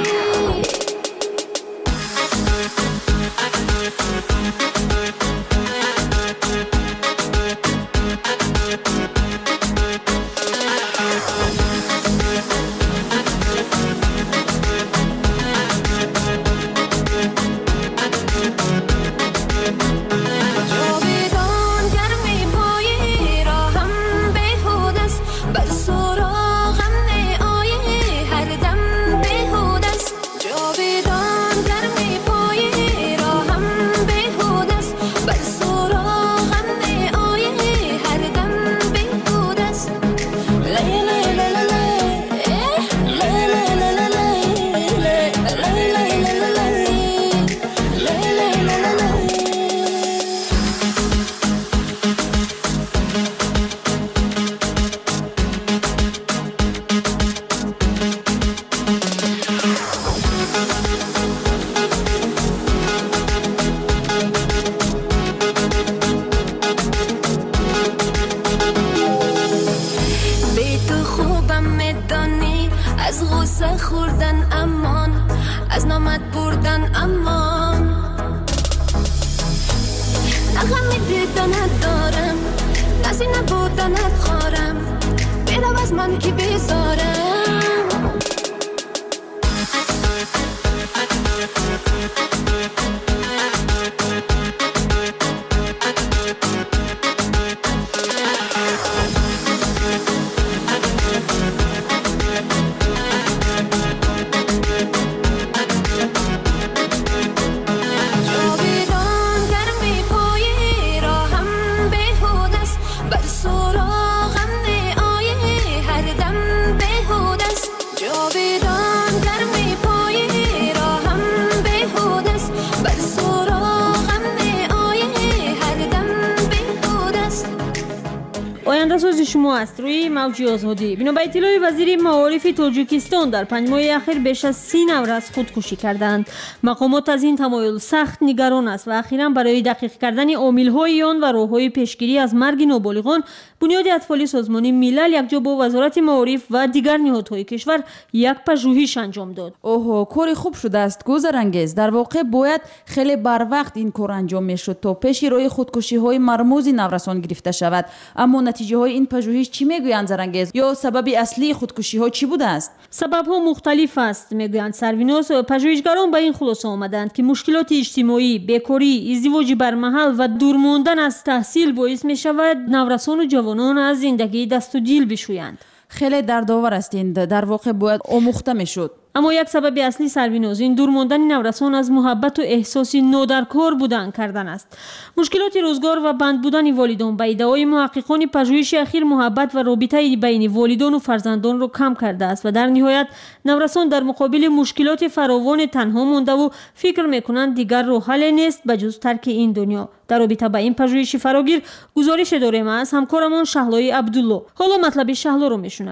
آینده‌سازی شما است روی موج آزادی. بنا به اطلاع وزیر معارف تاجیکستان در پنج ماه اخیر بیش از سی نفر از خودکشی کردند. مقامات از این تمایل سخت نگران است و اخیراً برای دقیق کردن عامل‌های آن و راه‌های پیشگیری از مرگ نابالغان بنیاد اطفال سازمان ملل یکجا با وزارت معارف و دیگر نهادهای کشور یک پژوهش انجام داد. اوه کاری خوب شده است گذرانگیز. در واقع باید خیلی بر وقت این کار انجام میشد تا پیش روی خودکشی‌های مرموز نورسان گرفته شود. اما نتیجه های این پژوهش چی میگویند زرنگیز؟ یا سبب اصلی خودکشی‌ها چی بوده است؟ سبب‌ها مختلف است میگویند سروینوس. پژوهشگران به این خلاصه آمدند که مشکلات اجتماعی، بیکاری، ازدواج برمحل و دور ماندن از تحصیل باعث می‌شود نورسان و جوانان از زندگی دست و دیل بشویند. خیلی دردآور است این. در واقع باید آموخته میشد. اما یک سبب اصلی سروینوز این دور ماندن نورسان از محبت و احساس نادرکار بودن کردن است. مشکلات روزگار و بند بودن والدان به ادعای محققان پژوهش اخیر محبت و رابطه بین والدان و فرزندان را کم کرده است و در نهایت نورسان در مقابل مشکلات فراوان تنها مانده و فکر میکنند دیگر راه حل نیست بجز ترک این دنیا. در رابطه با این پژوهش فراگیر گزارش داریم از همکارمان شهلای عبدالله. حالا مطلب شهلا رو میشنویم.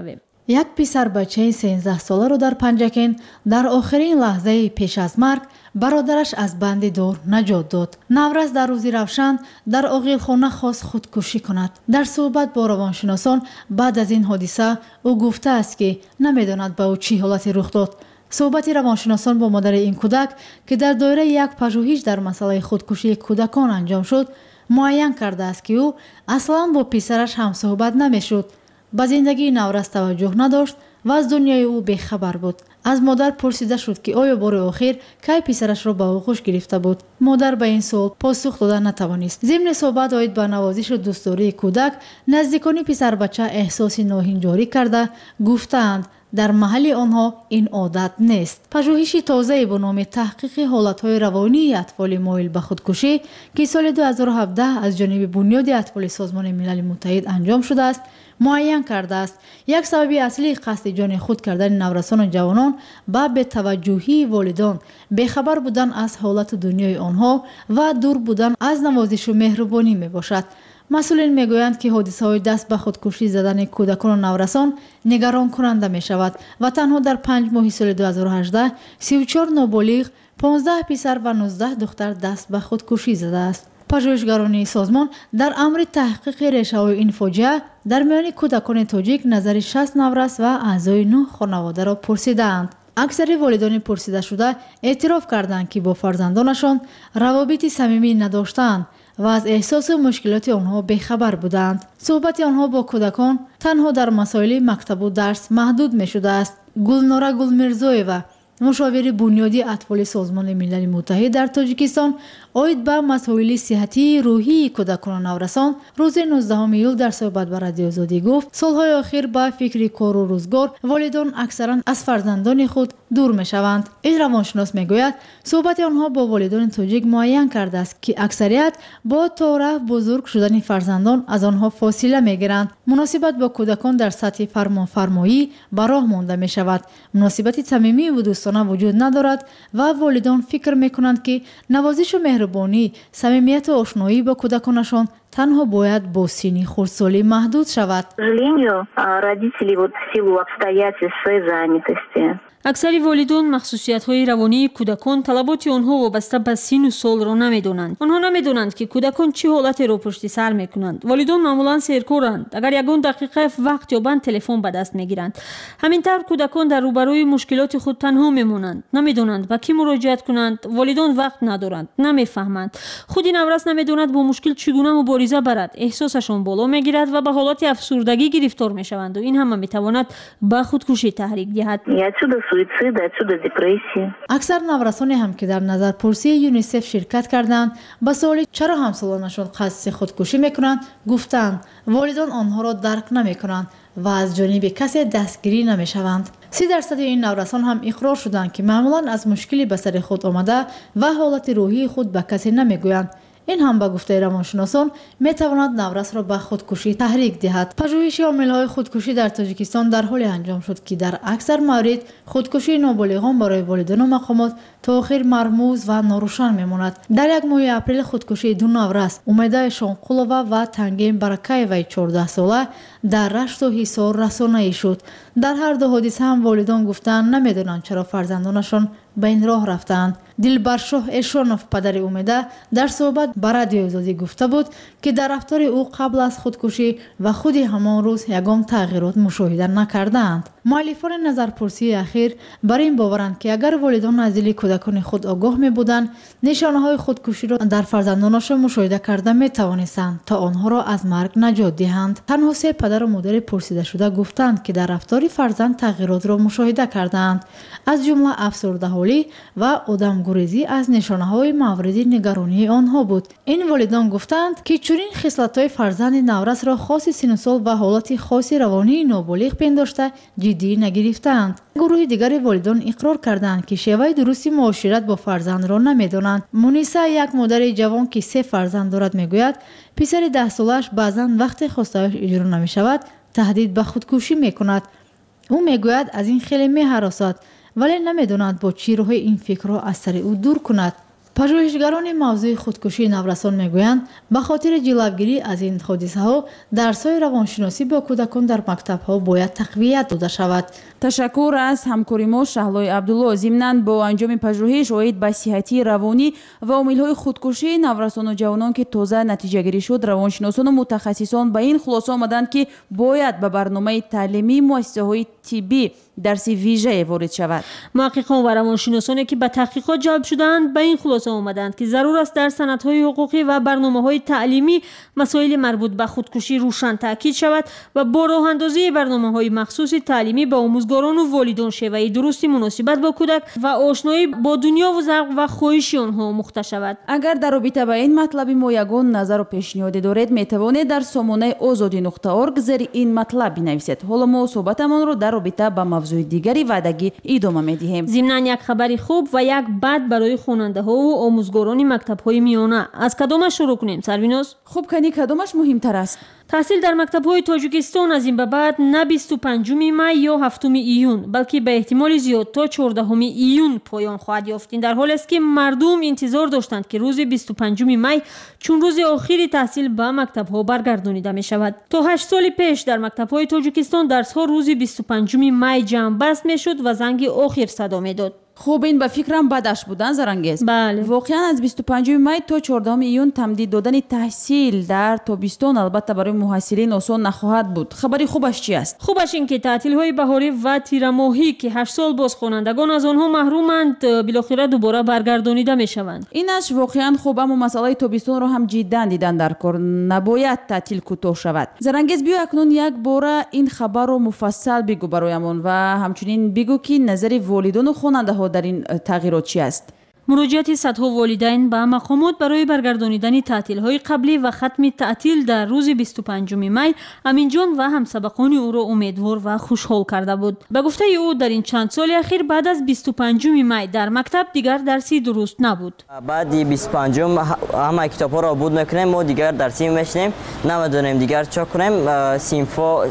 یک پسر بچه سیزده ساله رو در پنجکین در آخرین لحظه پیش از مرگ برادرش از بند دور نجات داد. نورز در روزی روشن در عاقلخانه خواست خودکشی کند. در صحبت با روانشناسان بعد از این حادثه او گفته است که نمیداند به او چی حالتی رخ داد. صحبت روانشناسان با مادر این کودک که در دایره یک پژوهش در مسئله خودکشی کودکان انجام شد معین کرده است که او اصلا با پسرش هم صحبت نمیشد. به زندگی نورز توجه نداشت و از دنیای او بیخبر بود. از مادر پرسیده شد که آیا بار آخر کی پسرش را به آغوش گرفته بود. مادر به این سوال پاسخ دادن نتوانست. ضمن صحبت آید به نوازش دوستداری کودک نزدیکان پسر بچه احساس ناهنجاری کرده گفتند در محل آنها این عادت نیست. پژوهش تازه با نام تحقیق حالتهای روانی اطفال مایل به خودکشی که سال دو هزار و هفده از جانب بنیاد اطفال سازمان ملل متحد انجام شده است معین کرده است یک سبب اصلی قصد جان خود کردن نورسان و جوانان با بی‌توجهی والدان، بیخبر بودن از حالت دنیای آنها و دور بودن از نوازش و مهربانی می باشد. مسئولین میگویند که حادثه های دست به خودکشی زدن کودکان و نورسان نگران کننده می شود و تنها در پنج ماه سال دو هزار و هجده سی و چهار نابالغ، پانزده پسر و نوزده دختر دست به خودکشی زده است. پژوهشگران سازمان در امر تحقیق ریشه‌های این فاجعه در میان کودکان تاجیک نظر شصت نورس و اعضای نه خانواده را پرسیدند. اکثر والدان پرسیده شده اعتراف کردند که با فرزندانشان روابط صمیمی نداشتند و از احساس و مشکلات آنها بیخبر بودند. صحبت آنها با کودکان تنها در مسائل مکتب و درس محدود می شده است. گلناره گلمیرزویeva مشاور بنیادی اطفال سازمان ملل متحد در تاجیکستان آید به مسائل صحتی روحی کودکان و نورسان روز نوزدهم ایول در صحبت با رادیو آزادی گفت سالهای اخیر با فکر کار و روزگار والدان اکثرا از فرزندان خود دور می شوند. این روانشناس می گوید صحبت آنها با والدان تاجیک معین کرده است که اکثریت با طرح بزرگ شدن فرزندان از آنها فاصله می گیرند. مناسبت با کودکان در سطح فرمان فرمایی به راه مانده می شود. مناسبت صمیمی و دوستانه وجود ندارد و والدان فکر می کنند که نوازش و مهربانی، صمیمیت و آشنایی با کودکانشان تنها باید با سن خردسالی محدود شود. اکثر والدان مخصوصیت‌های روانی کودکان طلبات آنها وابسته به سن و سال را نمی‌دانند. آنها نمی‌دانند که کودکان چه حالتی را پشت سر می‌کنند. والدان معمولاً سرکارند. اگر یگان دقیقه وقت یابند تلفن به دست می‌گیرند. همینطور کودکان در روبروی مشکلات خود تنها می‌مانند. نمی‌دانند به کی مراجعت کنند. والدان وقت ندارند. نمی‌فهمند. خود نورس نمی‌داند با مشکل چگونه مبارزه برد. احساسشان بالا می‌گیرد و به حالت افسردگی گرفتار می‌شوند و این هم می‌تواند به خودکشی تحریک دهد. اکثر نورسانی هم که در نظرپرسی یونیسف شرکت کردند با سوال چرا همسالانشان قصد خودکشی میکنند گفتند والدان آنها را درک نمیکنند و از جانب کسی دستگیری نمیشوند. سی درصد این نورسان هم اقرار شدند که معمولا از مشکلی به سر خود آمده و حالت روحی خود به کسی نمیگویند. این هم به گفته روانشناسان می تواند نورس را به خودکشی تحریک دهد. پژوهش عامل‌های خودکشی در تاجیکستان در حال انجام شد که در اکثر موارد خودکشی نابالغان برای والدین و مقامات تا آخر مرموز و ناروشن میماند. در یک ماه اپریل خودکشی دو نورس امیده شانقولووا و تنگیم برکایوی چهارده ساله در رشت و حصار رسانه‌ای شد. در هر دو حادثه هم والدان گفتند نمیدونند چرا فرزندانشان به این راه رفتند. دلبرشاه اشونوف پدر امیده در صحبت با رادیو آزادی گفته بود که در رفتار او قبل از خودکشی و خود همان روز یگام تغییرات مشاهده نکردند. مؤلفان نظرپرسی اخیر بر این باورند که اگر والدان از دل کودکان خود آگاه می بودند نشانه‌های خودکشی را در فرزندانشان مشاهده کرده می توانستند تا آنها را از مرگ نجات دهند. تنها سه پدر و مادر پرسیده شده گفتند که در رفتار فرزند تغییرات را مشاهده کردند، از جمله افسردگی و آدمگریزی از نشانه‌های مورد نگرانی آنها بود. این والدان گفتند که چنین خصلت‌های فرزند نورس را خاص سن و سال و حالت خاص روانی نابالغ پنداشته جدی نگرفتند. گروه دیگر والدان اقرار کردند که شیوه درستی معاشرت با فرزند را نمی‌دانند. مونیسا یک مادر جوان که سه فرزند دارد میگوید پسر ده سالش بعضاً وقت خواسته‌اش اجرا نمی‌شود تهدید به خودکشی می‌کند. او میگوید از این خیلی می‌هراسد ولی نمی‌داند با چی راه این فکر را از سر او دور کند. پژوهشگران موضوع خودکشی نورسان میگویند به خاطر جلوگیری از این حادثه ها درس‌های روانشناسی با کودکان در مکتب ها باید تقویت داده شود. تشکر از همکاری ما شهلای عبدالله. ضمناً با انجام پژوهش اوید به صحتی روانی و عامل‌های خودکشی نورسان و جوانان که تازه نتیجه گیری شد، روانشناسان و متخصصان به این خلاصه آمدند که باید به برنامه تعلیمی مؤسسه‌های طبی درس ویژه وارد شود. محققان و روانشناسانی که به تحقیقات جلب شدند به این خلاصه آمدند که ضرور است در سندهای حقوقی و برنامه‌های تعلیمی مسائل مربوط به خودکشی روشن تاکید شود و با راه اندازی برنامه‌های مخصوص تعلیمی به آموزگاران و والدین شیوه درستی مناسبت با کودک و آشنایی با دنیا و ذوق و خواهش آنها مخته شود. اگر در رابطه با این مطلب ما یگان نظر و پیشنهاد دارید میتوانید در سامانه آزادی نقطه اورگ زیر این مطلب بنویسید. حالا ما صحبتمان را در رابطه با موضوع دیگری وعدگی ادامه میدهیم. ضمناً یک خبری خوب و یک بد برای خواننده ها و آموزگاران مکتب های میانه. از کدامش شروع کنیم سرویناز؟ خوب کنی کدامش مهمتر است؟ تحصیل در مکتب های تاجیکستان از این به بعد نه بیست و پنجم می یا هفتم ایون بلکه به احتمال زیاد تا چهاردهم ایون پایان خواهد یافت. این در حالی است که مردم انتظار داشتند که روز بیست و پنجم می چون روز آخری تحصیل به مکتب ها برگردانیده می شود. تا هشت سال پیش در مکتب های تاجیکستان درس ها روز بیست و پنجم می جمع بست می شد و زنگ آخر صدا می داد. خوب این به فکرم بدش بودن زرنگیز. بله. واقعا از بیست و پنجم می تا چهاردهم ایون تمدید دادن تحصیل در تابستان البته برای محصلین آسان نخواهد بود. خبری خوبش چی است؟ خوبش این که تعطیل های بهاری و تیر ماهی که هشت سال باز خوانندگان از آنها محرومند بالاخره دوباره برگردانیده می شوند. اینش واقعا خوب، اما مسئله تابستان را هم جدا دیدن در کار. نباید تعطیل کوتاه شود. زرنگیز بیا اکنون یک بار این خبر رو مفصل بگو برایمون و همچنین بگو که نظر والدین و خواننده ها در این تغییرات چی است؟ مراجعت صدها والدین به مقامات برای برگردانیدن تعطیل‌های قبلی و ختم تعطیل در روز بیست و پنجم می امین جان و همسبقان او را امیدوار و خوشحال کرده بود. به گفته او در این چند سال اخیر بعد از بیست و پنجم می در مکتب دیگر درسی درست نبود. بعد بیست و پنجم همه کتاب‌ها را بود می‌کنیم، ما دیگر درسی می‌شنیم، نمی‌دونیم دیگر چه کنیم، سیمفو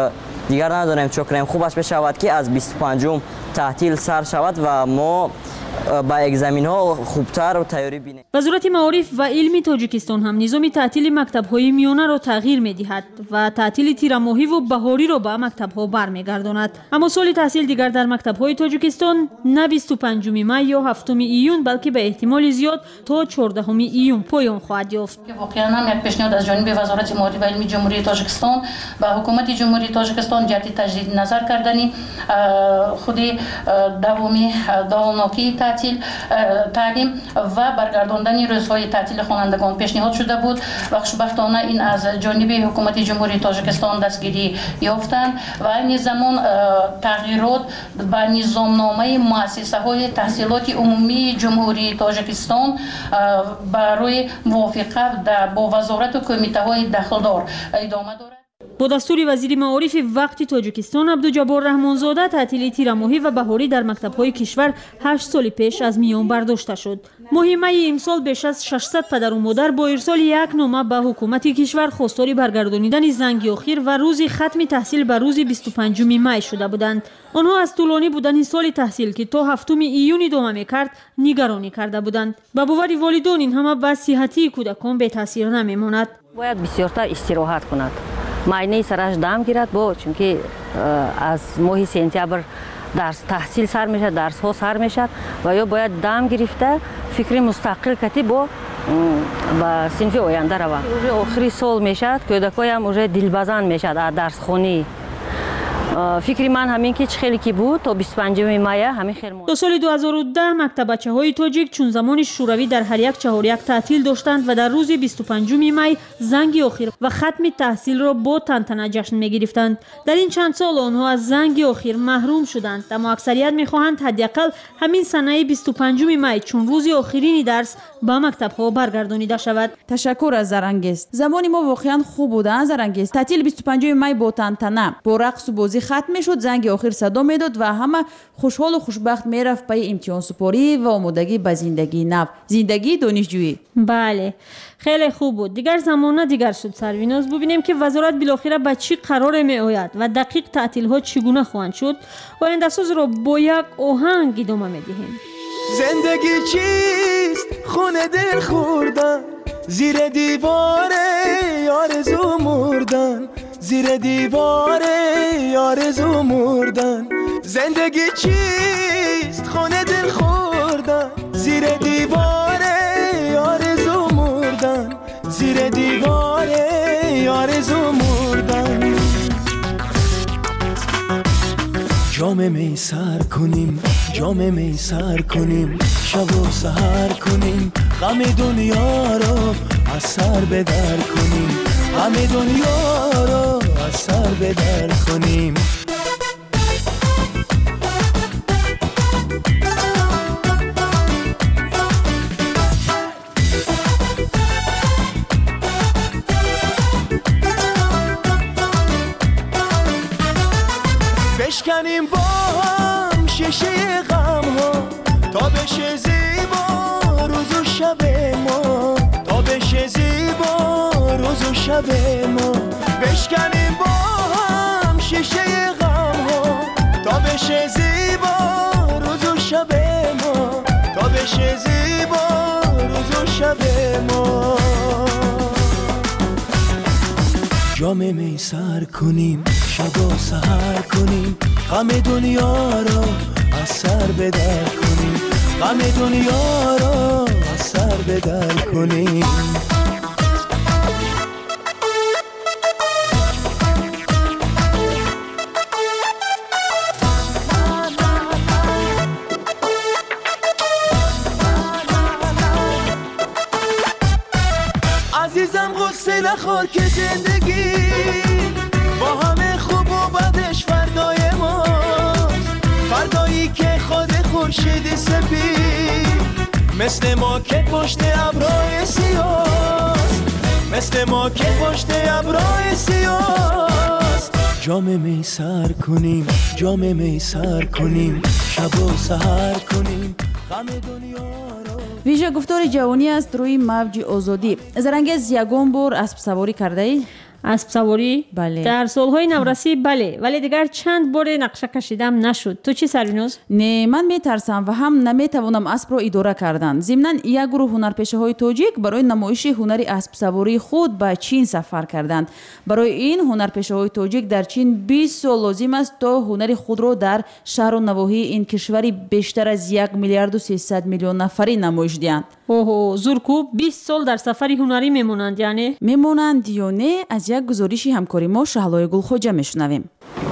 دیگر نداریم چه کنیم. خوب است بشود که از بیست و پنجم تعطیل سر شود و ما با اگزمین ها خوبتر و تیاری بینیم. وزارت معارف و علم تاجیکستان هم نظام تعطیل مکتب های میانه را تغییر می دهد و تعطیل تیر ماهی و بهاری را به مکتب ها برمیگرداند. اما سال تحصیل دیگر در مکتب های تاجیکستان نه بیست و پنجم می یا هفتم ایون بلکه به احتمال زیاد تا چهاردهم ایون پایان خواهد یافت. واقعا هم یک پیشنهاد از جانب وزارت معارف و علم جمهوری تاجیکستان به حکومت جمهوری تاجیکستان جهت تجدید نظر کردنی خود دوامی داومناکی تعطیل تعلیم و برگرداندن روزهای تعطیل خوانندگان پیشنهاد شده بود و خوشبختانه این از جانب حکومت جمهوری تاجیکستان دستگیری یافتند و این زمان تغییرات به نظامنامه مؤسسه‌های تحصیلات عمومی جمهوری تاجیکستان برای موافقت با وزارت و کمیته‌های دخلدار ادامه دارد. با دستور وزیر معارف وقت تاجیکستان عبدالجبار رحمانزاده تعطیل تیر ماهی و بهاری در مکتب‌های کشور هشت سال پیش از میان برداشته شد. ماه می امسال بیش از ششصد پدر و مادر با ارسال یک نامه به حکومت کشور خواستار برگردانیدن زنگ آخر و روز ختم تحصیل به روز بیست و پنجم می شده بودند. آنها از طولانی بودن سال تحصیل که تا هفتم ایون ادامه می‌کرد نگرانی کرده بودند. به باور والدین این همه به صحتی کودکان به تاثیر نمی‌ماند. باید بسیارتر استراحت کند. معاینه سرش دم گیرد با چون که از ماه سپتامبر درس تحصیل سر میشه، درس ها سر میشه و یا باید دم گرفته فکر مستقل کتی با با صنف آینده روا. آخری سال میشد کودکای هم уже دلبزن میشد از درس خونی. فکری من همین که خیلی کی بود تا بیست و پنجم می همین خیلی دو سال دو هزار و ده مکتب بچه‌های تاجیک چون زمان شوروی در هر یک چهار یک تعطیل داشتند و در روز بیست و پنجم می زنگ آخر و ختم تحصیل را با تنتنه جشن می‌گرفتند. در این چند سال آنها از زنگ آخر محروم شدند، اما اکثریت می‌خواهند حداقل همین سنه بیست و پنجم می چون روز آخرین درس با مکتب‌ها برگردانیده شود. تشکر از زرنگیز. زمانی ما واقعا خوب بود زرنگیز. تعطیل بیست و پنجم می با تنتنه با رقص و بازی ختم میشد، زنگ آخر صدا میداد و همه خوشحال و خوشبخت میرفت پای امتحان سپاری و آمادگی به زندگی نو، زندگی دانشجویی. بله خیلی خوب بود. دیگر زمانه دیگر شد سرویناز. ببینیم که وزارت بالاخره به چی قرار می آید و دقیق تعطیل ها چگونه خواهند شد. آینده ساز را با یک آهنگ ادامه میدهیم. زندگی چیست خونه دل خوردن زیر دیوار آرزو مردن زیر دیوار آرزو مردن زندگی چیست خونه دل خوردن زیر دیوار آرزو مردن زیر دیوار آرزو مردن جام می سر کنیم جام می سر کنیم شب و سحر کنیم غم دنیا رو از سر به در کنیم غم دنیا رو از سر به در کنیم بشکنیم با هم شیشه غم ها تا بشه زیبا روز و شب ما تا بشه زیبا روز و شب ما بشکنیم با هم شیشه غم ها تا بشه زیبا روز و شب ما تا بشه زیبا روز و شب ما جام می سر کنیم شب و سحر کنیم غم دنیا رو از سر به در کنیم غم دنیا رو از سر به در کنیم عزیزم غصه نخور که زندگی با همه خوب و بدش فردای ماست فردایی که خود خورشید سپید مثل ما که پشت ابرهای سیاست مثل ما که پشت ابرهای سیاست جام می سر کنیم جام می سر کنیم شب و سحر کنیم غم دنیا ویژه گفتار جوانی است روی موج آزادی. زرنگز یگان بار اسب سواری کرده ای؟ اسب سواری؟ بله. در سالهای نورسی بله، ولی دیگر چند بار نقشه کشیدم نشد. تو چی سرینوز؟ نه، من میترسم و هم نمیتوانم اسب را اداره کردن. ضمناً یک گروه هنرپیشه های تاجیک برای نمایش هنری اسب سواری خود به چین سفر کردند. برای این هنرپیشه های تاجیک در چین بیست سال لازم است تا هنر خود را در شهر و نواحی این کشوری بیشتر از یک میلیارد و سیصد میلیون نفری نمایش دهند. اوه، زورکو بیست سال در سفری هنری میمونند یعنی؟ میمونند یا نه؟ از یک گزارشی همکاری ما شهلای گلخوجه میشنویم.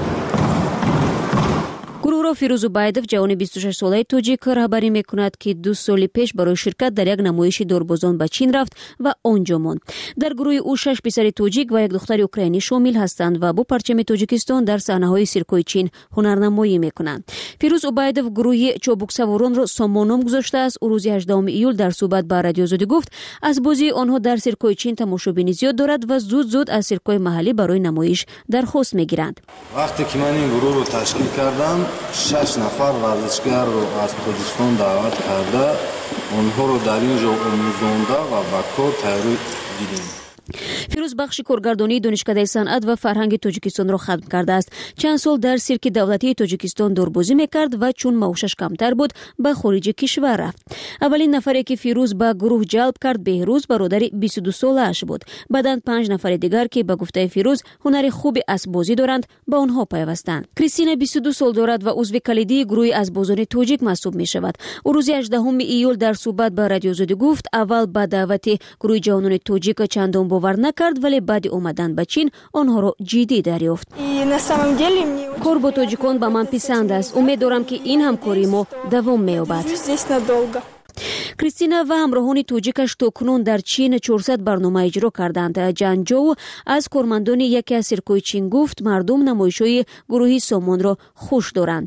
گروه را فیروز عبیدов جوان بیست و شش ساله تاجیک رهبری میکند که دو سال پیش برای شرکت در یک نمایش دوربازان به چین رفت و آنجا ماند. در گروه او شش پسر تاجیک و یک دختر اوکراینی شامل هستند و با پرچم تاجیکستان در صحنه‌های سیرکوی چین هنرنمایی میکنند. فیروز عبیدов گروه چابک سواران را سامانام گذاشته است. او روز هجدهم ایول در صحبت با رادیو آزادی گفت از بازی آنها در سیرکوی چین تماشابینی زیاد دارد و زود زود از سیرکوی محلی برای نمایش درخواست میگیرند. وقتی که من این گروه رو تشکیل کردم شش نفر ورزشگر رو از تاجیکستان دعوت کرده اونها رو در اینجا آموزانده و با کار تیاری دیدیم. فیروز بخش کارگردانی دانشکده صنعت و فرهنگ تاجیکستان را ختم کرده است. چند سال در سیرک دولتی تاجیکستان دوربازی میکرد و چون معاشش کمتر بود به خارج کشور رفت. اولین نفری که فیروز به گروه جلب کرد بهروز برادر بیست و دو ساله‌اش بود. بعداً پنج نفر دیگر که به گفته فیروز هنر خوب اسب بازی دارند با آنها پیوستند. کریستینا بیست و دو سال دارد و عضو کلیدی گروه اسبازان تاجیک محسوب میشود. او روز هجدهم ایول در صحبت با رادیو آزادی گفت اول با دعوت گروه جوانان تاجیک چندان باور نکرد ولی بعد اومدن به چین آنها را جدی دریافت. کار با تاجیکان به من پسند است. امیدوارم که این همکاری ما دوام می‌یابد. کریستینا و همراهان تاجیکش تاکنون در چین چهارصد برنامه اجرا کردند. جانجو از کارمندان یکی از سیرکوی چین گفت مردم نمایش‌های گروهی سامان را خوش دارند.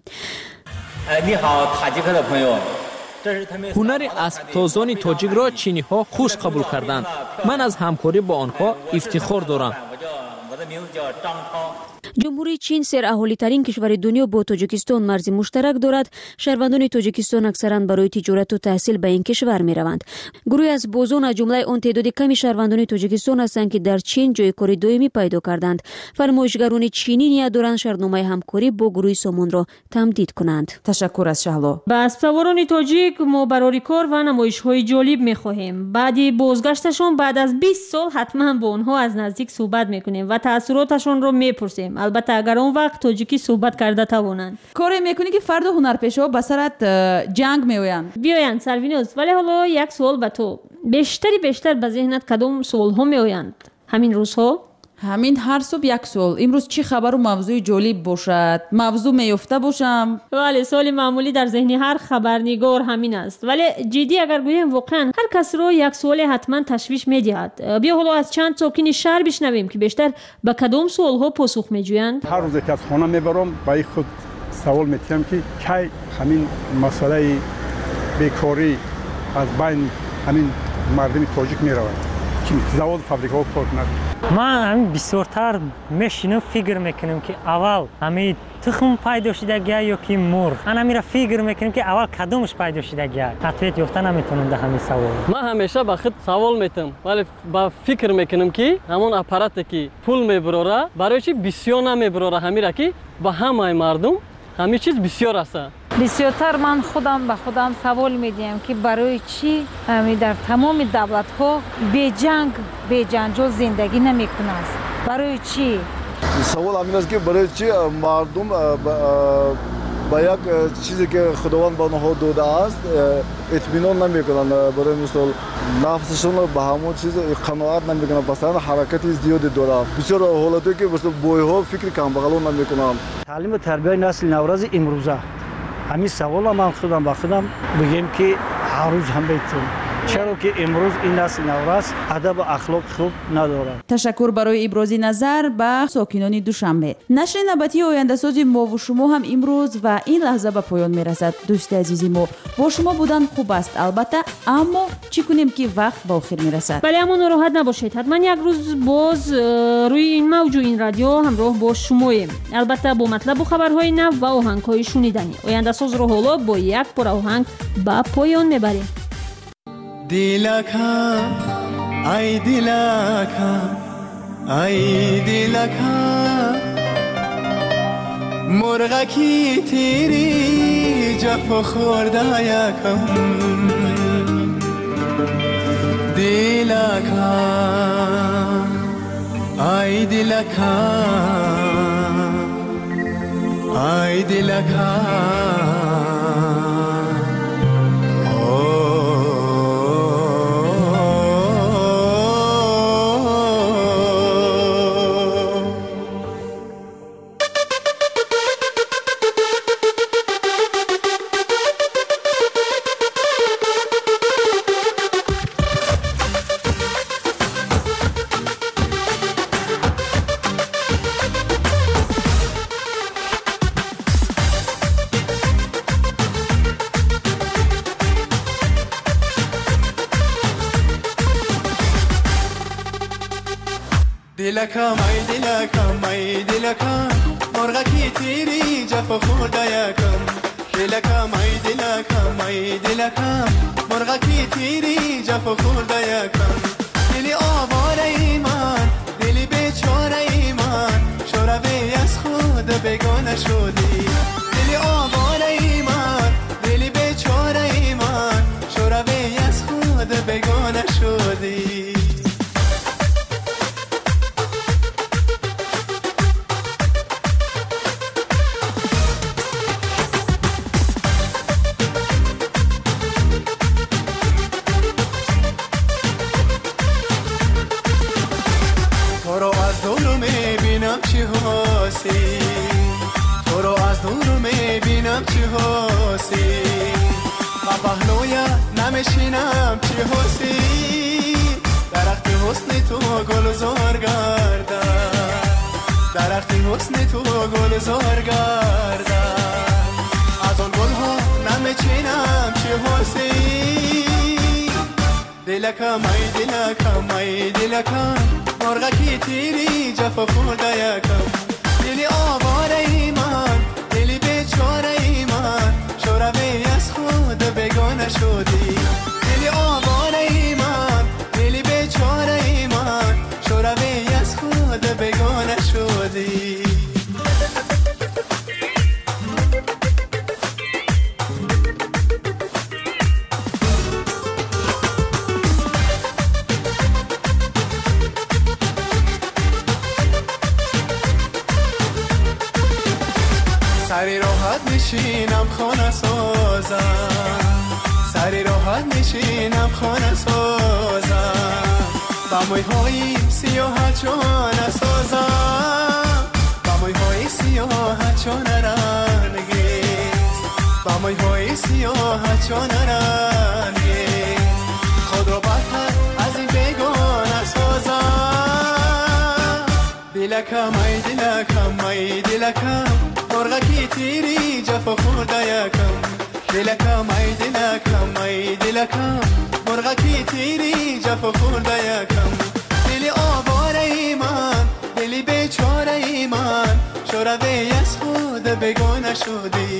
هنر اسبتازان تاجیک را چینی ها خوش قبول کردند. من از همکاری با آنها افتخار دارم. جمهوری چین سراحالی‌ترین کشور دنیا با تاجیکستان مرز مشترک دارد. شهروندان تاجیکستان اکثرا برای تجارت و تحصیل به این کشور می‌روند. گروهی از بوزون از جمله آن تعداد کمی شهروندان تاجیکستان هستند که در چین جای کاری دائمی پیدا کردند. فرمایشگران چینی نیت دارند شرطنامه همکاری با گروه سامان را تمدید کنند. تشکر از شهلا. با اسبسواران تاجیک ما برای کار و نمایش‌های جالب می‌خواهیم. بعد بازگشتشان بعد از بیست سال حتما با آنها از نزدیک صحبت می‌کنیم و تأثیراتشان را می‌پرسیم. البته اگر اون وقت تاجیکی صحبت کرده توانند. کاری می‌کنی که فرد هنرپیشه به سرت جنگ می‌آیند. بیایند سروینوس، ولی حالا یک سوال به تو. بیشتری بیشتر به ذهنت کدام سوال‌ها می‌آیند؟ همین روزها؟ همین هر صبح یک سوال. امروز چی خبر و موضوع جالب باشد؟ موضوع میفته باشم؟ ولی سوال معمولی در ذهن هر خبرنگار همین است. ولی جدی اگر گویم واقعا هر کس رو یک سوال حتما تشویش می‌دهد. بیا حالا از چند ساکن شهر بشنویم که بیشتر به کدام سوال‌ها پاسخ می‌جویند. هر روز که از خانه میبرم با خود سوال می‌کنم که کی همین مسئله بیکاری از بین همین مردم تاجیک می‌رود. که زوال فابریکه‌ها کار کنند. من همین بسیارتر میشینم فکر میکنم که اول همین تخم پیدا شدگی یا که مرغ. من میرم فکر میکنم که اول کدومش پیدا شدگی. قطعیت یافته نمیتونم در همین سوال. من همیشه با خود سوال میتونم ولی با فکر میکنم که همون اپاراتی که پول میبره برای چی بسیار نمیبره همیشه که با همه مردم همه چیز بسیار است. بسیارتر من خودم به خودم سوال میدیم که برای چی همی در تمام دولت ها بی جنگ بی جنجال زندگی نمیکنند؟ برای چی؟ سوال همین است که برای چی مردم با یک چیزی که خداوند به آنها داده است اطمینان نمیکنند. برای مثال نفسشون به همون چیز قناعت نمیکنند. مثلا حرکت زیادی داره. بسیار حالتی که مثلا بویها فکر کم بغلون نمیکنند. تعلیم و تربیت نسل نوروز امروزه همین سوال من خودم با خودم بگیم که هر روز هم بیتون چرا که امروز این نسل نوروز ادب و اخلاق خوب ندارد. تشکر برای ابراز نظر به ساکنان دوشنبه. نشر نباتی آینده سازی ما و شما هم امروز و این لحظه به پایان میرسد. دوست عزیزی ما با شما بودن خوب است البته، اما چی کنیم که وقت با آخر میرسد. ولی اما ناراحت نباشید، حتما یک روز باز روی این موج و این رادیو همراه با شماییم، البته با مطلب و خبرهای نو و آهنگ‌های شنیدنی. آینده ساز رو حالا با یک پر آهنگ به پایان میبریم. दिलका आई दिलका आई दिलका مرغ کی تیری جف خورده یکم दिलका आई दिलका आई दिलका दिलका माई दिलका माई दिलका مرغ کی تیری جف خورده یکم दिलका माई दिलका माई दिलका مرغ کی تیری جف خورده یکم دلی آواره ای من دلی بیچاره ای من شربی از خود بگانه شدی دلی آواره ای من دلی بیچاره ای من شربی از خود بگانه شدی تو رو از دور میبینم چی حاسی با پهلویا نمیشینم چی حاسی درخت حسن تو گلزار گردد درخت حسن تو گلزار گردد از آن گلها نمیچینم چی حاسی دلکا مای دلکا مای دلکا مرغ کی تیری جف خورده یکم دلی آواره ای من دلی بیچاره ای من شوروی از خود بگانه شدی دلی آواره ای من دلی بیچاره ای من شوروی از خود بگانه شدی سری راحت نشینم خانه سازم سری راحت نشینم خانه سازم با موی های سیاه چانه سازم با موی های سیاه چانه رنگیز با موی های سیاه چانه رنگیز خود رو بدتر از این بیگانه سازم دلکم ای دلکم ای دلکم مرغکی تیری جفا خورده یکم دلکم ای دلکم ای دلکم مرغکی تیری جفا خورده یکم دلی آواره ای من دلی بیچاره ای من شوروی از خود بگانه شدی